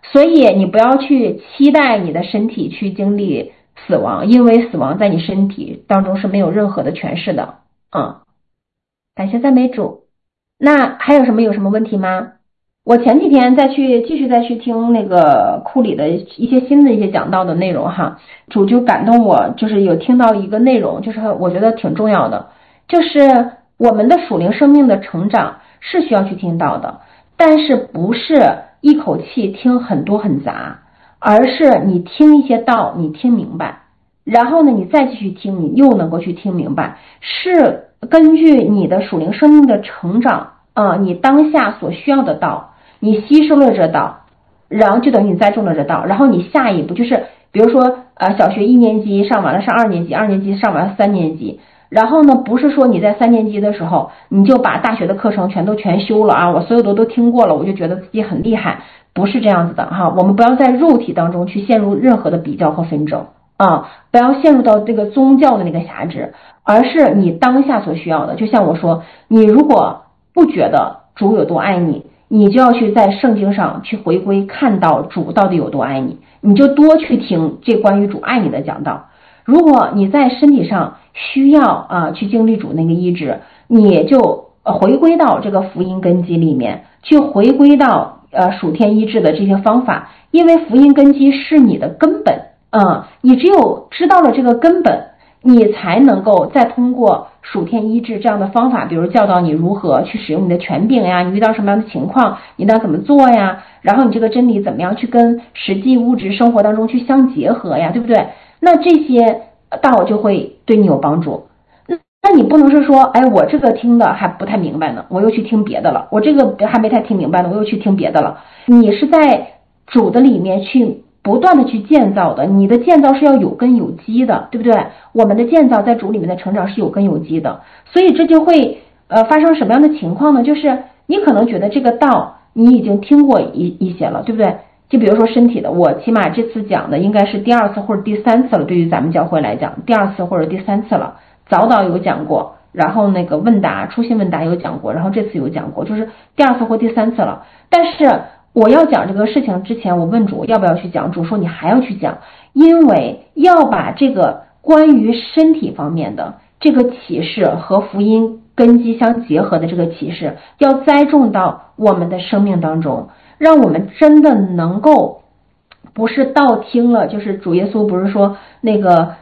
所以你不要去期待你的身体去经历死亡，因为死亡在你身体当中是没有任何的诠释的。感谢赞美主。那还有什么问题吗？我前几天继续再去听那个库里的一些新的一些讲道的内容哈，主就感动我，就是有听到一个内容，就是我觉得挺重要的，就是我们的属灵生命的成长是需要去听到的，但是不是一口气听很多很杂，而是你听一些道你听明白，然后呢你再继续听，你又能够去听明白，是根据你的属灵生命的成长你当下所需要的道，你吸收了这道，然后就等于你栽种了这道，然后你下一步就是比如说小学1年级上完了上2年级，2年级上完了3年级，然后呢不是说你在3年级的时候你就把大学的课程全修了我所有的都听过了，我就觉得自己很厉害，不是这样子的哈。我们不要在肉体当中去陷入任何的比较和纷争不要陷入到这个宗教的那个辖制，而是你当下所需要的。就像我说，你如果不觉得主有多爱你，你就要去在圣经上去回归，看到主到底有多爱你，你就多去听这关于主爱你的讲道。如果你在身体上需要去经历主那个医治，你就回归到这个福音根基里面，去回归到属天医治的这些方法，因为福音根基是你的根本你只有知道了这个根本，你才能够再通过属天医治这样的方法，比如教导你如何去使用你的权柄呀，你遇到什么样的情况你要怎么做呀，然后你这个真理怎么样去跟实际物质生活当中去相结合呀，对不对？那这些道就会对你有帮助。那你不能是说我这个听的还不太明白呢，我又去听别的了，我这个还没太听明白呢，我又去听别的了。你是在主的里面去不断的去建造的，你的建造是要有根有基的，对不对？我们的建造在主里面的成长是有根有基的，所以这就会发生什么样的情况呢？就是你可能觉得这个道你已经听过一些了，对不对？就比如说身体的，我起码这次讲的应该是第2次或者第3次了，对于咱们教会来讲第2次或者第3次了。早导有讲过，然后那个问答初心问答有讲过，然后这次有讲过，就是第2次或第3次了。但是我要讲这个事情之前，我问主要不要去讲，主说你还要去讲，因为要把这个关于身体方面的这个启示和福音根基相结合的这个启示要栽种到我们的生命当中，让我们真的能够不是道听了，就是主耶稣不是说那个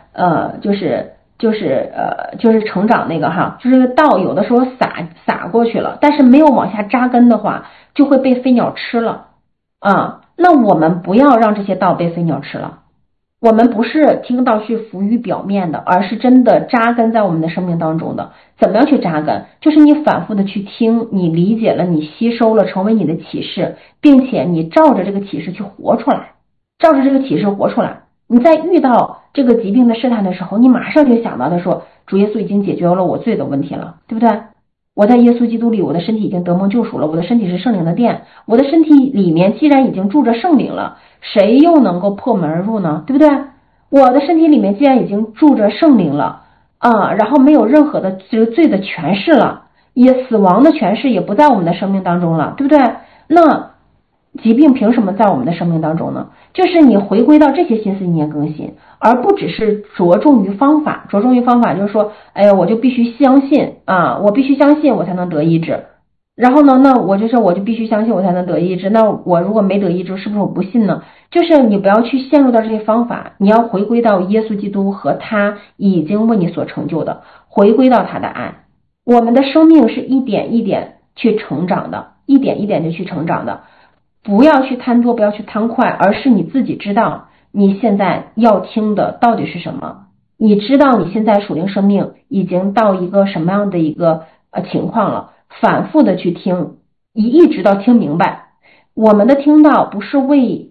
就是成长那个就是道有的时候撒过去了，但是没有往下扎根的话就会被飞鸟吃了那我们不要让这些道被飞鸟吃了，我们不是听到去浮于表面的，而是真的扎根在我们的生命当中的。怎么样去扎根？就是你反复的去听，你理解了，你吸收了，成为你的启示，并且你照着这个启示去活出来，照着这个启示活出来。你在遇到这个疾病的试探的时候，你马上就想到的说，主耶稣已经解决了我罪的问题了，对不对？我在耶稣基督里，我的身体已经得蒙救赎了，我的身体是圣灵的殿，我的身体里面既然已经住着圣灵了，谁又能够破门而入呢？对不对？我的身体里面既然已经住着圣灵了然后没有任何的这个罪的权势了，也死亡的权势也不在我们的生命当中了，对不对？那疾病凭什么在我们的生命当中呢？就是你回归到这些心思意念更新，而不只是着重于方法。着重于方法就是说我就必须相信我必须相信我才能得医治，然后呢那我就必须相信我才能得医治，那我如果没得医治是不是我不信呢？就是你不要去陷入到这些方法，你要回归到耶稣基督和他已经为你所成就的，回归到他的爱。我们的生命是一点一点去成长的，一点一点就去成长的，不要去贪多，不要去贪快，而是你自己知道你现在要听的到底是什么，你知道你现在属灵生命已经到一个什么样的一个情况了，反复的去听，一直到听明白。我们的听到不是为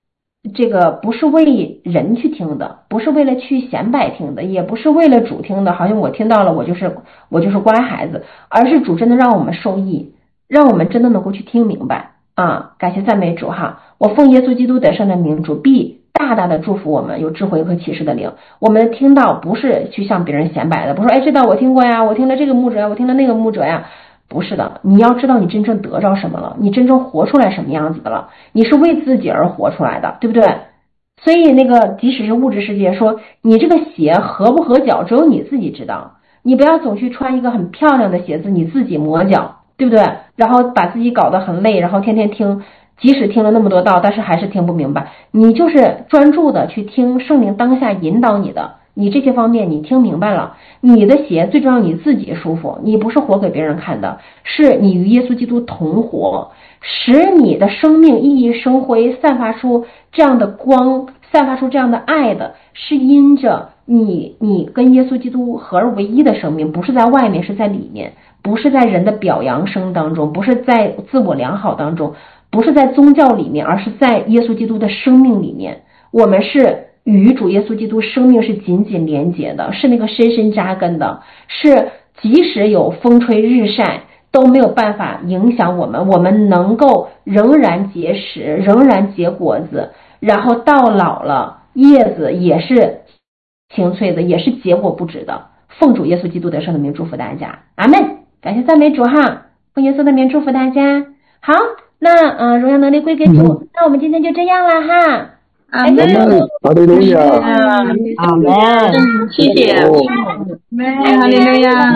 人去听的，不是为了去显摆听的，也不是为了主听的，好像我听到了我就是乖孩子，而是主真的让我们受益，让我们真的能够去听明白感谢赞美主我奉耶稣基督得胜的名，主必大大的祝福我们有智慧和启示的灵。我们听到不是去向别人显摆的，不是说这道我听过呀，我听了这个牧者呀，我听了那个牧者呀， 不是的，你要知道你真正得着什么了，你真正活出来什么样子的了，你是为自己而活出来的，对不对？所以那个即使是物质世界说你这个鞋合不合脚只有你自己知道，你不要总去穿一个很漂亮的鞋子你自己磨脚，对不对？然后把自己搞得很累，然后天天听，即使听了那么多道但是还是听不明白，你就是专注的去听圣灵当下引导你的，你这些方面你听明白了，你的鞋最重要你自己舒服，你不是活给别人看的，是你与耶稣基督同活，使你的生命熠熠生辉，散发出这样的光，散发出这样的爱的，是因着你跟耶稣基督合而为一的生命，不是在外面，是在里面，不是在人的表扬声当中，不是在自我良好当中，不是在宗教里面，而是在耶稣基督的生命里面。我们是与主耶稣基督生命是紧紧连结的，是那个深深扎根的，是即使有风吹日晒都没有办法影响我们能够仍然结实，仍然结果子，然后到老了叶子也是青翠的，也是结果不止的。奉主耶稣基督的圣名祝福大家，阿们。感谢赞美主哈，奉耶稣的名祝福大家。好，那荣耀能力归给主，那我们今天就这样了哈。 阿门，哈利路亚， 阿门，谢谢， 哈利路亚，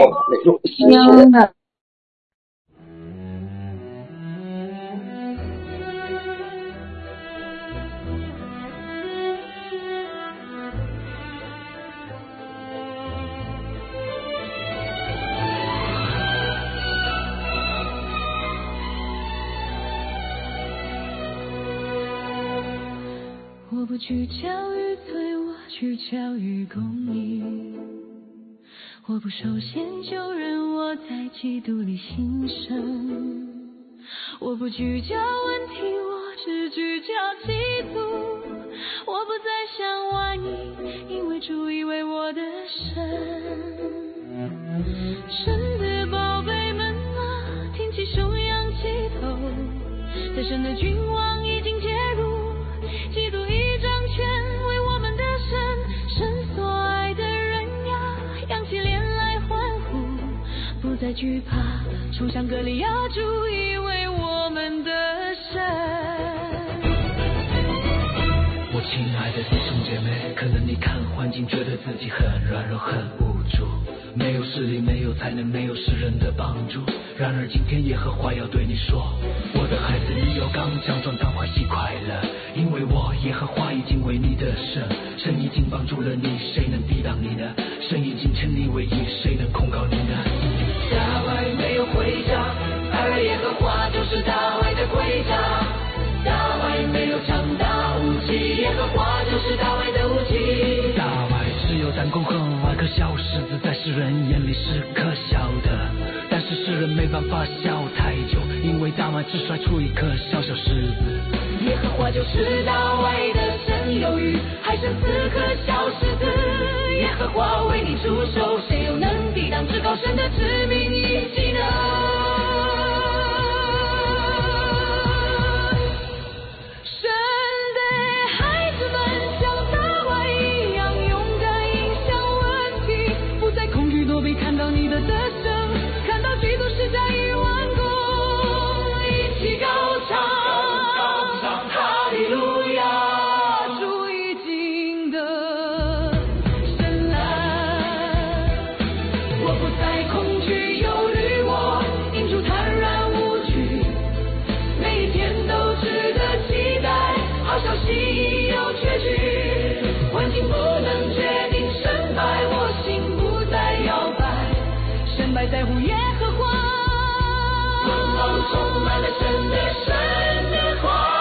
我不去教育罪，我去教育公义。我不受限救人，我在基督里新生。我不聚焦问题，我只聚焦基督。我不再想万一，因为主已为我的神。神的宝贝们啊，挺起胸扬起头，在神的君王已经介入。基督已掌权为我们的神所爱的人呀，扬起脸来欢呼，不再惧怕，冲向歌里要主已为我们的神。 我亲爱的弟兄姐妹，可能你看环境觉得自己很软弱很无助，没有势力，没有才能，没有世人的帮助。然而今天耶和华要对你说，我的孩子，你要刚强壮胆欢喜快乐，因为我耶和华已经为你的神，神已经帮助了你，谁能抵挡你呢？神已经称你为义，谁能控告你呢？大卫没有盔甲，而耶和华就是大卫的盔甲。大卫没有强大武器，耶和华就是大卫的武器。大卫只有3公和2颗小石子，在世人眼里是可笑的，但是世人没办法笑太久，因为大卫只甩出1颗小小石子。耶和华就是大卫的神，有雨还剩4颗小石子。耶和华为你出手，谁又能抵挡至高神的致命一击呢？被看到你的得胜，看到基督是在于完工，一起高唱哈利路亚，主已经得胜来。我不再恐惧忧虑，我因主坦然无惧，每一天都值得期待，好消息已有确据，环境不能决定胜败，我心不再摇摆，胜败在乎耶和华，光芒充满了神的话，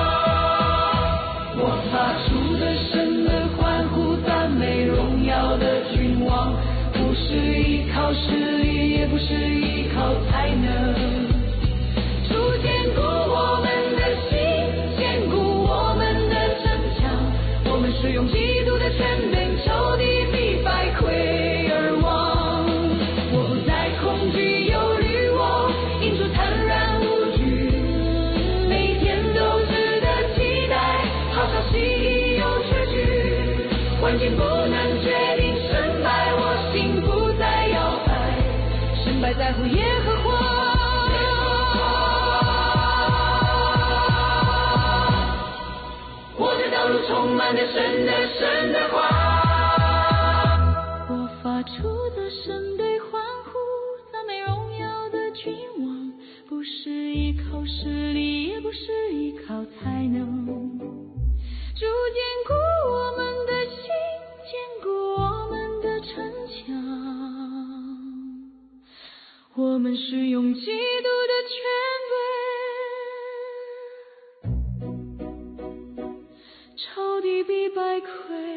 我发出的神的欢呼赞美，荣耀的君王，不是依靠势力，也不是依靠才能，主坚固我们的心，坚固我们的城墙，我们是用基督的权柄，仇敌必败溃而亡。我不再恐惧忧虑，我因主坦然无惧，每一天都值得期待，好消息已有确据，环境不能决定胜败，我心不再摇摆，胜败在乎耶和华。 满了神的话。我发出的声对欢呼，赞美荣耀的君王，不是依靠实力，也不是依靠才能。主坚固我们的心，坚固我们的城墙。我们是用基督的权威，仇敌必败溃。